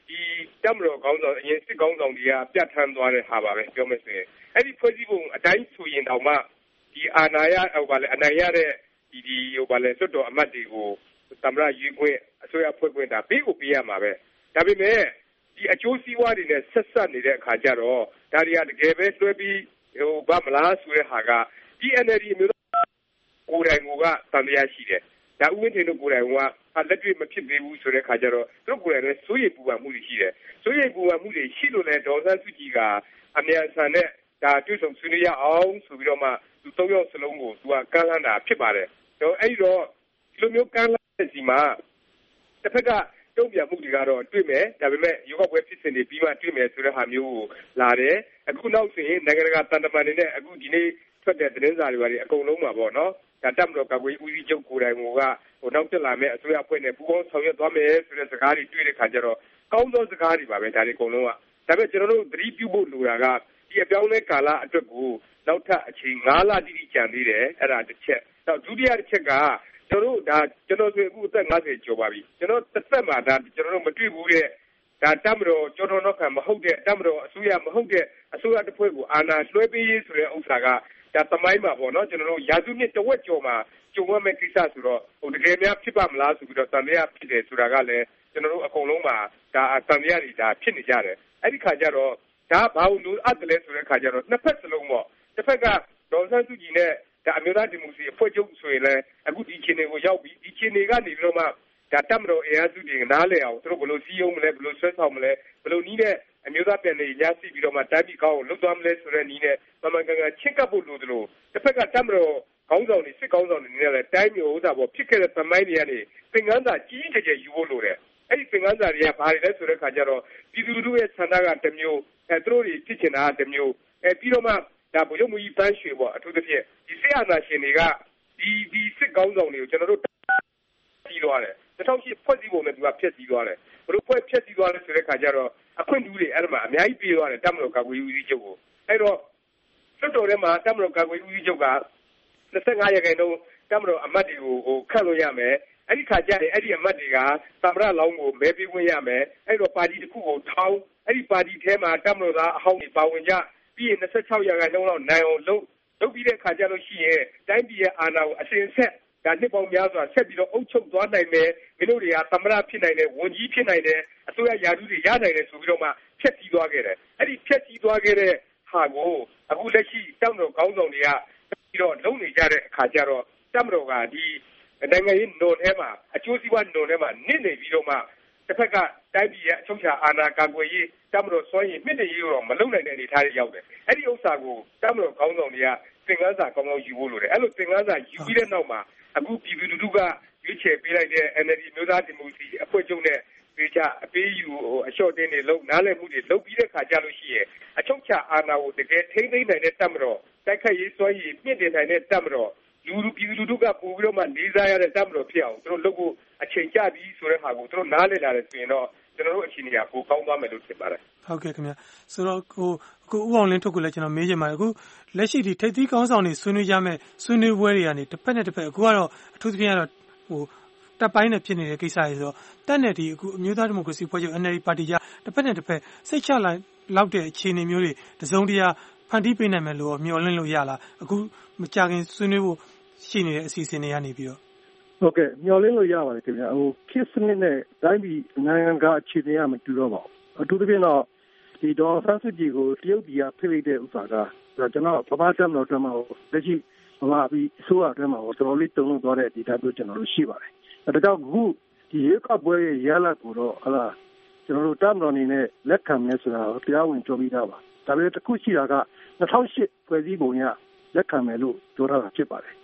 ဒီတပ်မတော်ခေါင်းဆောင်အရင်စစ်ခေါင်းဆောင်တွေကပြတ်ထန်းသွားတဲ့ဟာပါပဲပြောမယ်ဆိုရင်အဲ့ဒီဖွဲ့စည်းပုံအတိုင်းဆိုရင်တောင်မှဒီအာဏာရအနိုင်ရတဲ့ဒီလွတ်တော်အမတ်တွေကိုသမ္မတရွေးခွင့်အစိုးရဖွဲ့ခွင့်ဒါပေးကိုပေးရမှာပဲဒါပေမဲ့ဒီအကျိုးစီးပွားတွေနဲ့ဆက်ဆက်နေတဲ့အခါကျတော့ဒါတွေကတကယ်ပဲတွဲပြီးဘာမလားဆိုတဲ့ဟာကဒီ NLD မျိုးကိုယ်တိုင်ကသံတရားရှိတယ်ဒါဥပဒေတို့ကိုယ်တိုင်ကလက်တွေ့မဖြစ်သေးဘူးဆိုတဲ့အခါကျတော့သူတို့ကိုယ်တိုင်လည်းစိုးရိမ်ပူပန်မှုတွေရှိတယ်စိုးရိမ်ပူပန်မှုတွေရှိလို့လည်းဒေါ်ဆန်းစုကြည်ကအမြန်ဆန်နဲ့ဒါတွေ့ဆုံဆွေးနွေးရအောင်ဆိုပြီးတော့မှသူ၃ယောက်စလုံးကိုသူကကမ်းလှမ်းတာဖြစ်ပါတယ်အဲ့တော့ဒီလိုမျိုးကမ်းလှမ်းတဲ့စီမှာတစ်ဖက်ကတုံ့ပြန်မှုတွေကတော့တွေ့မယ်ဒါပေမဲ့ရုပ်ောက်ပွဲဖြစ်စဉ်တွေပြီးမှတွေ့မယ်ဆိုတဲ့ဟာမျိုးကိုလာတယ်အခုနောက်ဆိုရင်နိုင်ငံတကာတန်တမန်တွေနဲ့အခုဒီနေ့ထွက်တဲ့သတင်းစာတွေပါအကုန်လုံးမှာပေါ့နော်ဒါတပ်မတော်ကာကွယ်ရေးဦးစီးချုပ်ကိုယ်တိုင်ကနောက်တက်လာမဲ့အစိုးရအဖွဲ့နဲ့ပူးပေါင်းဆောင်ရွက်သွားမယ်ဆိုတဲ့စကားတွေတွေ့တဲ့ခါကျတော့ကောင်းသောစကားတွေပါပဲဒါတွေအကုန်လုံးကဒါပေမဲ့ကျွန်တော်တို့သတိပြုဖို့လိုတာကဒီအပြောင်းလဲကာလအတွက်ကိုနောက်ထပ်အချိန်9လတိတိကျန်သေးတယ်အဲ့ဒါတစ်ချက်နောက်ဒုတိယတစ်ချက်ကကျွန်တော်ဆိုအခုအသက်50ကျော်ပါပြီကျွန်တော်တစ်သက်မှာဒါကျွန်တော်တို့မတွေ့ဘူးတဲ့ဒါတပ်မတော်ကျော်တော်နောက်ခံမဟုတ်တဲ့တပ်မတော်အစိုးရမဟုတ်တဲ့အစိုးရတစ်ဖွဲ့ကိုအာဏာလွှဲပေးရေးဆိုတဲ့ဥစ္စာကဒါသမိုင်းမှာပေါ့နော်ကျွန်တော်တို့ရာစုနှစ်တဝက်ကျော်မှာကြုံရမယ့်ကိစ္စဆိုတော့တကယ်များဖြစ်ပါမလားဆိုပြီးတော့တန်တရားဖြစ်တယ်ဆိုတာကလည်းကျွန်တော်တို့အကုန်လုံးမှာဒါတန်တရားတွေဒါဖြစ်နေကြတယ်အဲ့ဒီခါကျတော့ဒါဘာလို့လိုအပ်တယ်ဆိုတဲ့ခါကျတော့နှစ်ဖက်စလုံးပေါ့တစ်ဖက်ကဒေါ်ဆန်းစုကြည်နဲ့ဒါအမျိုးသားဒီမိုကရေစီအဖွဲ့ချုပ်ဆိုရင်လည်းအခုဒီခြေနေကိုရောက်ပြီးဒီခြေနေကနေပြီးတော့မှဒါတပ်မတော်အင်အားစုတွေနားလည်အောင်သူတို့ဘယ်လိုစီးရုံးမလဲဘယ်လိုဆွဲဆောင်မလဲဘယ်လိုနည်းနဲ့အမျိုးသားပြည်နယ်ရရှိပြီးတော့မှတိုင်းပြည်ကောင်းကိုလုပ်သွားမလဲဆိုတဲ့နည်းနဲ့မမှန်ကန်ကန်ချင်းကပ်ဖို့လိုတယ်လို့တစ်ဖက်ကတပ်မတော်ခေါင်းဆောင်တွေစစ်ခေါင်းဆောင်တွေနဲ့လည်းတိုင်းမျိုးဥစ္စာပေါ်ဖြစ်ခဲ့တဲ့သမိုင်းတွေကနေသင်ခန်းစာကြီးကြီးကျယ်ကျယ်ယူဖို့လိုတယ်အဲ့ဒီသင်ခန်းစာတွေကဘာတွေလဲဆိုတဲ့ခါကျတော့ပြည်သူလူထုရဲ့ဆန္ဒကတစ်မျိုးသူတို့တွေဖြစ်ချင်တာကတစ်မျိုးပြီးတော့မှဒါဗိုလ်ချုပ်မှုကြီးပန်းရွှေပေါ့အထူးသဖြင့်ဒီစစ်အာဏာရှင်တွေကဒီစစ်ကောင်းဆောင်တွေကိုကျွန်တော်တို့ပြီးသွားတယ်2008ဖွဲ့စည်းပုံနဲ့သူကဖျက်ဆီးသွားတယ်ဘလို့ဖွဲ့ဖျက်ဆီးသွားလဲဆိုတဲ့ခါကျတော့အခွင့်အရေးတွေအဲ့ဒါမှအများကြီးပြေးသွားတယ်တပ်မတော်ကာကွယ်ရေးဦးစီးချုပ်ကိုအဲ့တော့လွှတ်တော်ထဲမှာတပ်မတော်ကာကွယ်ရေးဦးစီးချုပ်က25ရာခိုင်နှုန်းတပ်မတော်အမတ်တွေကိုခန့်လို့ရမယ်အဲ့ဒီခါကျရင်အဲ့ဒီအမတ်တွေကသမ္မတလောင်းကိုမဲပေးခွင့်ရမယ်အဲ့တော့ပါတီတစ်ခုကိုထောင်းအဲ့ဒီပါတီထဲမှာတပ်မတော်သားအဟောင်းတွေပါဝင်ကြပြီးရင်26ရာခိုင်နှုန်းလောက်နိုင်အောင်လုပ်ပြီးတဲ့ခါကျလို့ရှိရင်တိုင်းပြည်ရဲ့အာဏာကိုအစဉ်ဆက်ဒါနှစ်ပေါင်းများစွာဆက်ပြီးတော့အုပ်ချုပ်သွားနိုင်မယ်မင်းတို့တွေကသမ္မတဖြစ်နိုင်တယ်ဝန်ကြီးဖြစ်နိုင်တယ်အစိုးရယာတုတွေရနိုင်တယ်ဆိုပြီးတော့မှဖျက်ဆီးသွားခဲ့တယ်အဲ့ဒီဖျက်ဆီးသွားခဲ့တဲ့ဟာကိုအခုလက်ရှိတပ်မတော်ခေါင်းဆောင်တွေကပြီးတော့လုံနေကြတဲ့အခါကျတော့တပ်မတော်ကဒီနိုင်ငံရေးနယ်ထဲမှာအကျိုးစီးပွားနယ်ထဲမှာနစ်နေပြီးတော့မှတစ်ဖက်ကတိုင်းပြည်ရဲ့အချုပ်အခြာအာဏာကာကွယ်ရေးတပ်မတော်စွမ်းရည်မြင့်တင်ရေးတော့မလုပ်နိုင်တဲ့အနေအထားတွေရောက်တယ်အဲ့ဒီဥစ္စာကိုတပ်မတော်ခေါင်းဆောင်တွေကသင်ခန်းစာကောင်းကောင်းယူဖို့လိုတယ်အဲ့လိုသင်ခန်းစာယူပြီးတဲ့နောက်မှာအခုပြည်သူလူထုကရွေးချယ်ပေးလိုက်တဲ့ NLD မျိုးသားဒီမိုကရေစီအဖွဲ့ချုပ်နဲ့ဒေသအပေးယူအလျှော့တင်းတွေလုပ်နားလည်မှုတွေလုပ်ပြီးတဲ့ခါကြလို့ရှိရင်အချုပ်အခြာအာဏာကိုတကယ်ထိန်းသိမ်းနိုင်တဲ့တပ်မတော်တိုက်ခိုက်ရေးစွမ်းရည်မြင့်တင်နိုင်တဲ့တပ်မတော်ပြည်သူလူထုကပို့ပြီးတော့မှလေးစားရတဲ့တပ်မတော်ဖြစ်အောင်သူတို့လုပ်ဖို့အချိန်ကျပြီဆိုတဲ့ဟာကိုသူတို့နားလည်လာတယ်ဆိုရင်တော့ကျွန်တော်တို့အခြေအနေကပိုကောင်းသွားမယ်လို့ထင်ပါတယ်ဟုတ်ကဲ့ခင်ဗျဆိုတော့အခုဦးအောင်လင်းထုတ်ကိုလည်းကျွန်တော်မေးချင်ပါတယ်အခုလက်ရှိဒီထိပ်သီးကောင်းဆောင်တွေဆွေးနွေးကြမဲ့ဆွေးနွေးပွဲတွေကနေတစ်ဖက်နဲ့တစ်ဖက်အခုကတော့အထူးသဖြင့်ကတော့တပ်ပိုင်းနဲ့ဖြစ်နေတဲ့ကိစ္စတွေဆိုတော့တပ်နဲ့ဒီအခုအမျိုးသားဒီမိုကရေစီဖွဲ့ချုပ် NLD ပါတီကတစ်ဖက်နဲ့တစ်ဖက်စိတ်ချလောက်တဲ့အခြေအနေမျိုးတွေတစုံတရာဖန်တီးပေးနိုင်မယ်လို့မျှော်လင့်လို့ရလားအခုမကြခင်ဆွေးနွေးဖို့ရှိနေတဲ့အစီအစဉ်တွေကနေပြီးတော့ဟုတ်ကဲ့မျှော်လင့်လို့ရပါတယ်ခင်ဗျာခေတ်စနစ်နဲ့တိုင်းပြည်နိုင်ငံကအခြေအနေကမတူတော့ပါဘူးအထူးသဖြင့်တော့ဒီဒေါ်ဆန်းစုကြည်ကိုတရုတ်ပြည်ကဖိလိုက်တဲ့ဥစ္စာကကျွန်တော်ဗမာတပ်မတော်အတွင်းမှာလက်ရှိဗမာပြည်အစိုးရအတွင်းမှာတော်တော်လေးတုံ့ပြန်သွားတဲ့ဒီတိုင်းမျိုးကျွန်တော်တို့ရှိပါတယ်ဒါကြောင့်ခုဒီရေကပွဲရဲ့ရလဒ်ကိုတော့ကျွန်တော်တို့တပ်မတော်အနေနဲ့လက်ခံမယ်ဆိုတာကိုတရားဝင်ပြောပြီးသားပါဒါပေမဲ့တစ်ခုရှိတာက2008ဖွဲ့စည်းပုံရလက်ခံမယ်လို့ပြောထားတာဖြစ်ပါတယ်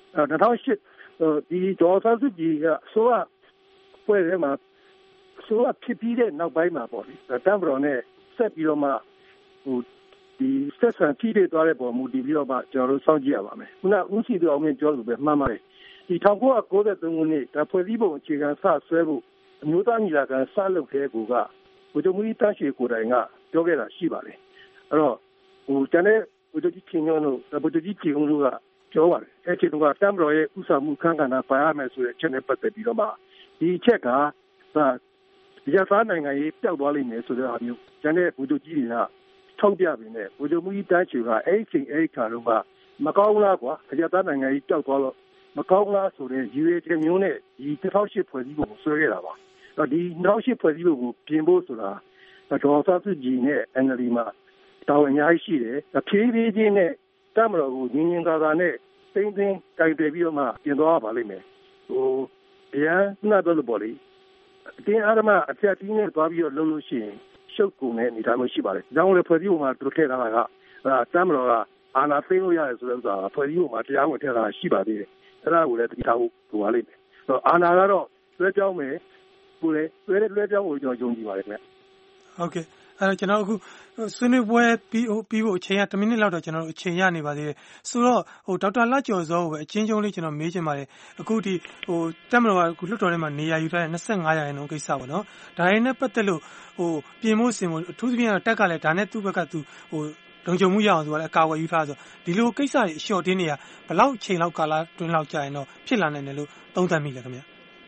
2008ဒီဒေါ်ဆန်းစုကြည်ကအစိုးရဖွဲ့ထဲမှာအစိုးရဖြစ်ပြီးတဲ့နောက်ပိုင်းမှာပေါ့လေတပ်မတော်နဲ့ဆက်ပြီးတော့မှဒီဆက်ဆံကြည့်ရသွားတဲ့ပုံမူတည်ပြီးတော့မှကျွန်တော်တို့စောင့်ကြည့်ရပါမယ်ခုနဦးစီသူအောင်မြင့်ပြောလို့ပဲမှန်ပါတယ်ဒီ1993ခုနှစ်ဒါဖွဲ့စည်းပုံအခြေခံစဆွဲဖို့အမျိုးသားညီလာခံစလုပ်တဲ့ကူကဗိုလ်ချုပ်မှုကြီးတန်းရွှေကိုယ်တိုင်ကပြောခဲ့တာရှိပါတယ်အဲ့တော့ကျန်တဲ့ဗိုလ်ချုပ်ကြီးခင်ညွန့်တို့ဗိုလ်ချုပ်ကြီးကြည်ဦးတို့ကပြောပါတယ်အဲ့ဒီတော့တမ်ဘရော်ရဲ့ဥစ္စာမှုခန့်ကဏ္ဍပါရမယ်ဆိုတဲ့အချက်နဲ့ပတ်သက်ပြီးတော့မှဒီအချက်ကရသားနိုင်ငံရေးပျောက်သွားလိမ့်မယ်ဆိုတဲ့အားမျိုးကျန်တဲ့ဗိုလ်ချုပ်ကြီးတွေကထောက်ပြပြီးနဲ့ဗိုလ်ချုပ်မှုကြီးတန်းချူကအဲ့ချိန်အဲ့ခါတော့ကမကောင်းလားကွာရသားနိုင်ငံရေးပျောက်သွားတော့မကောင်းလားဆိုတဲ့ရည်ရွယ်ချက်မျိုးနဲ့ဒီ2008ဖွဲ့စည်းပုံကိုဆွဲခဲ့တာပါဒီ2008ဖွဲ့စည်းပုံကိုပြင်ဖို့ဆိုတာဒေါ်အောင်ဆန်းစုကြည်နဲ့ NLD မှာတာဝန်အများကြီးရှိတယ်ဖြည်းဖြည်းချင်းနဲ့တမတော်ကိုငင်းငင်းကာကာနဲ့သိမ်းသိမ်းကြိုက်တယ်ပြီးတော့မှပြင်သွားပါလိမ့်မယ်ဗျာနားတော့လို့ပေါ့လေအတင်းအားမအချက်ကြီးနဲ့သွားပြီးတော့လုပ်လို့ရှိရင်ရှုပ်ကုန်တဲ့အနေအထားမျိုးရှိပါတယ်။ဒါကြောင့်လည်းဖွဲ့စည်းပုံမှာတို့ထည့်ထားတာကတမတော်ကအာဏာသိမ်းလို့ရတယ်ဆိုတဲ့ဥစ္စာဖွဲ့စည်းပုံမှာတရားဝင်ထည့်ထားတာရှိပါသေးတယ်။အဲ့ဒါကိုလည်းသိထားဖို့လိုပါလိမ့်မယ်။အာဏာကတော့လွှဲပြောင်းမယ်ကိုလည်းလွှဲပြောင်းကိုကျွန်တော်ယုံကြည်ပါတယ်ခင်ဗျ။ဟုတ်ကဲ့အဲ့တော့ကျွန်တော်အခုဆွေးနွေးပွဲပြီးဖို့အချိန်က10မိနစ်လောက်တော့ကျွန်တော်တို့အချိန်ရနေပါသေးတယ်ဆိုတော့ဒေါက်တာလကျော်စောကိုပဲအချင်းချင်းလေးကျွန်တော်မေးချင်ပါတယ်အခုဒီတက်မတော်ကအခုလွှတ်တော်ထဲမှာနေရာယူထားတဲ့25ရာခိုင်နှုန်းကိစ္စပေါ့နော်ဒါရင်းနဲ့ပတ်သက်လို့ပြင်ဖို့စင်ဖို့အထူးသဖြင့်တက်ကလည်းဒါနဲ့သူ့ဘက်ကသူလုံခြုံမှုရအောင်ဆိုတာလည်းအကာအကွယ်ယူထားဆိုဒီလိုကိစ္စတွေအလျှော့တင်းနေရဘယ်လောက်ချိန်လောက်ကာလတွင်းလောက်ကြာရင်တော့ဖြစ်လာနိုင်တယ်လို့သုံးသပ်မိလဲခင်ဗျ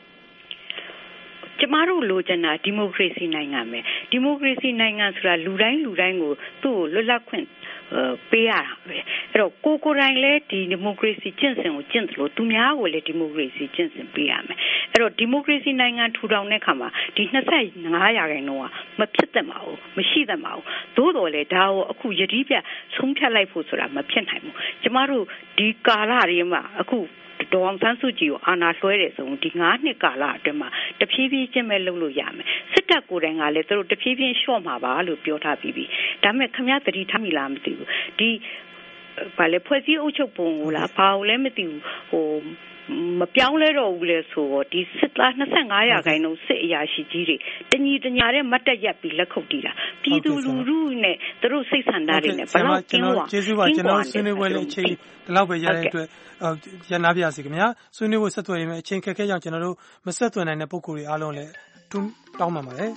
ကျမတို့လိုချင်တာဒီမိုကရေစီနိုင်ငံပဲဒီမိုကရေစီနိုင်ငံဆိုတာလူတိုင်းကိုသူ့ကိုလွတ်လပ်ခွင့်ပေးရတာပဲအဲ့တော့ကိုယ်တိုင်လည်းဒီမိုကရေစီကျင့်စဉ်ကိုကျင့်တယ်လို့သူများကိုလည်းဒီမိုကရေစီကျင့်စဉ်ပေးရမယ်အဲ့တော့ဒီမိုကရေစီနိုင်ငံထူထောင်တဲ့အခါမှာဒီ25ရာခိုင်နှုန်းကမဖြစ်သင့်ပါဘူးမရှိသင့်ပါဘူးသို့တော်လည်းဒါကိုအခုယတိပြဆုံးဖြတ်လိုက်ဖို့ဆိုတာမဖြစ်နိုင်ဘူးကျမတို့ဒီကာလတွေမှာအခုဒေါ်အောင်ဆန်းစုကြည်ကိုအာဏာလွှဲတယ်ဆိုရင်ဒီ9နှစ်ကာလအတွင်းမှာတဖြည်းဖြည်းချင်းပဲလုပ်လို့ရမယ်စစ်တပ်ကိုယ်တိုင်ကလည်းသူတို့တဖြည်းဖြည်းလျှော့မှာပါလို့ပြောထားပြီးပြီဒါပေမဲ့ခမရသတိထားမိလားမသိဘူးဒီဘာလဲဖွဲ့စည်းအုပ်ချုပ်ပုံကိုလားဘာကိုလဲမသိဘူးမပြောင်းလဲတော့ဘူးလေဆိုတော့ဒီစစ်သား25ရာခိုင်နှုန်းစစ်အရာရှိကြီးတွေတညီတညာတဲ့မတ်တက်ရက်ပြီးလက်ခုပ်တီးတာပြည်သူလူထုနဲ့သူတို့စိတ်ဆန္ဒတွေနဲ့ဘယ်တော့ကျင်းသွားကျေးဇူးပါကျွန်တော်ဆွေးနွေးပွဲလေးအချိန်ဒီလောက်ပဲရတဲ့အတွက်ရနာပြစီခင်ဗျာဆွေးနွေးဖို့ဆက်သွယ်ရမယ်အချိန်ခက်ခဲကြောင့်ကျွန်တော်တို့မဆက်သွယ်နိုင်တဲ့ပုံကိုယ်တွေအားလုံးလည်းတောင်းပန်ပါတယ်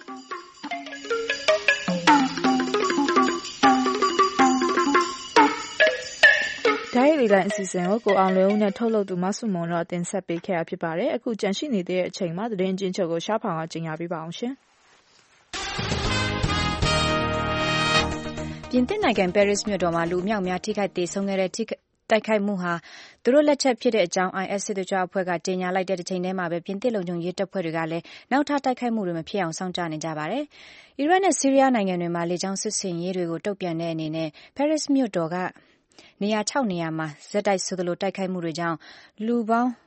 ဒါရိုက်ရီလိုင်းအစီအစဉ်ကိုအောင်လွယ်ဦးနဲ့ထုတ်လုပ်သူမဆုမွန်တော့တင်ဆက်ပေးခဲ့တာဖြစ်ပါတယ်။အခုကြန့်ရှိနေတဲ့အချိန်မှာသတင်းချင်းချုပ်ကိုရှားဖောင်ကကြေညာပေးပါအောင်ရှင်။ပြင်သစ်နိုင်ငံပဲရစ်မြို့တော်မှာလူအမြောက်များထိခိုက်ဒေဆုံးခဲ့တဲ့တိုက်ခိုက်မှုဟာသူတို့လက်ချက်ဖြစ်တဲ့အကြောင်း IS စစ်သွေးကြွအဖွဲ့ကကြေညာလိုက်တဲ့ချိန်တည်းမှာပဲပြင်သစ်လုံခြုံရေးတပ်ဖွဲ့တွေကလည်းနောက်ထပ်တိုက်ခိုက်မှုတွေမဖြစ်အောင်စောင့်ကြနေကြပါတယ်။အီရတ်နဲ့ဆီးရီးယားနိုင်ငံတွေမှာလေကြောင်းစစ်ဆင်ရေးတွေကိုတုံ့ပြန်တဲ့အနေနဲ့ပဲရစ်မြို့တော်ကနေရာ6နေရာမှာဇက်တိုက်ဆိုသလိုတိုက်ခိုက်မှုတွေကြောင့်လူပေါင်း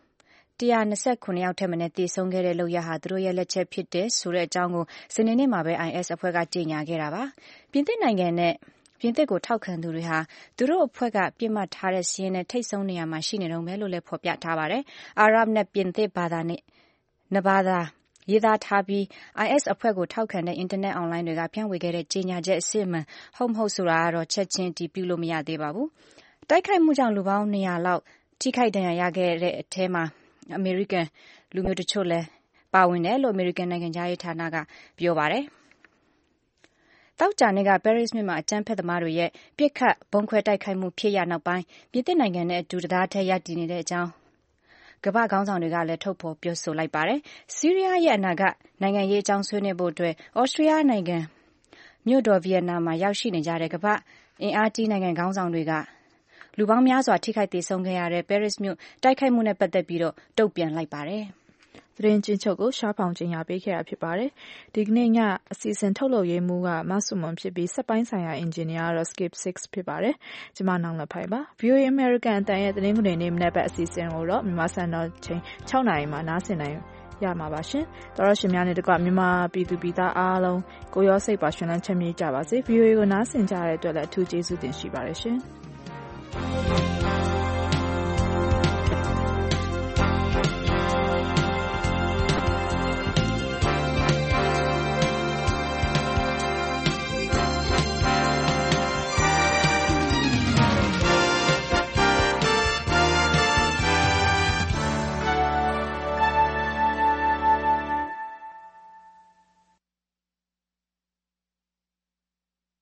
129ယောက်ထက်မနည်းသေဆုံးခဲ့တဲ့လုပ်ရဟာသူတို့ရဲ့လက်ချက်ဖြစ်တဲ့ဆိုတဲ့အကြောင်းကိုစနေနေ့မှာပဲ IS အဖွဲ့ကကြေညာခဲ့တာပါ။ပြင်သစ်နိုင်ငံနဲ့ပြင်သစ်ကိုထောက်ခံသူတွေဟာသူတို့အဖွဲ့ကပြစ်မှတ်ထားတဲ့စီးရင်နဲ့ထိတ်ဆုံးနေရာမှာရှိနေတော့မယ်လို့လည်းဖော်ပြထားပါတယ်။အာရပ်နဲ့ပြင်သစ်ဘာသာနဲ့နှစ်ဘာသာရေးသားထားပြီး IS အဖွဲ့ကိုထောက်ခံတဲ့အင်တာနက်အွန်လိုင်းတွေကဖြန့်ဝေခဲ့တဲ့ကြေညာချက်အစစ်အမှန်ဟုတ်မဟုတ်ဆိုတာကတော့ချက်ချင်းတည်ပြုလို့မရသေးပါဘူး။တိုက်ခိုက်မှုကြောင့်လူပေါင်း200လောက်ထိခိုက်ဒဏ်ရာရခဲ့တဲ့အထဲမှာအမေရိကန်လူမျိုးတချို့လည်းပါဝင်တယ်လို့အမေရိကန်နိုင်ငံသားရေးဌာနကပြောပါတယ်။တောက်ကြနေ့ကပဲရစ်မြို့မှာအကြမ်းဖက်သမားတွေရဲ့ပြစ်ခတ်ဘုံခွဲတိုက်ခိုက်မှုဖြစ်ရနောက်ပိုင်းပြည်သစ်နိုင်ငံနဲ့အတူတရားထက်ရပ်တည်နေတဲ့အကြောင်းကမ္ဘာခေါင်းဆောင်တွေကလည်းထုတ်ဖော်ပြောဆိုလိုက်ပါတယ်။ဆီးရီးယားရဲ့အနာဂတ်နိုင်ငံရေးအကြောင်းဆွေးနွေးဖို့အတွက်ဩစတြေးလျနိုင်ငံမြို့တော်ဗီယက်နာမှာရောက်ရှိနေကြတဲ့ကမ္ဘာအင်အားကြီးနိုင်ငံခေါင်းဆောင်တွေကလူပေါင်းများစွာထိခိုက်သေဆုံးခဲ့ရတဲ့ပဲရစ်မြို့တိုက်ခိုက်မှုနဲ့ပတ်သက်ပြီးတော့တုံ့ပြန်လိုက်ပါတယ်။သတင်းချင်းချုပ်ကိုရှားဖောင်ကြေညာပေးခဲ့တာဖြစ်ပါတယ်။ဒီကနေ့ညအစီအစဉ်ထုတ်လုပ်ရေးမှူးကမဆုမွန်ဖြစ်ပြီးစက်ပိုင်းဆိုင်ရာအင်ဂျင်နီယာကတော့ Skip 6ဖြစ်ပါတယ်။ကျွန်မနောင်လက်ဖိုင်ပါ။ VOA American အတန်ရဲ့သတင်းခွင်နေမနေ့ပတ်အစီအစဉ်ကိုတော့မြန်မာစံတော်ချိန်6နာရီမှာနားဆင်နိုင်ရမှာပါရှင်။တော်ရရှင်များနဲ့တကွမြန်မာပြည်သူပြည်သားအားလုံးကိုရောစိတ်ပါရှင်လန်းချမ်းမြေ့ကြပါစေ။ VOA ကိုနားဆင်ကြတဲ့အတွက်လည်းအထူးကျေးဇူးတင်ရှိပါတယ်ရှင်။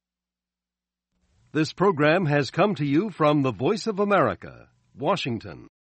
This program has come to you from the Voice of America, Washington.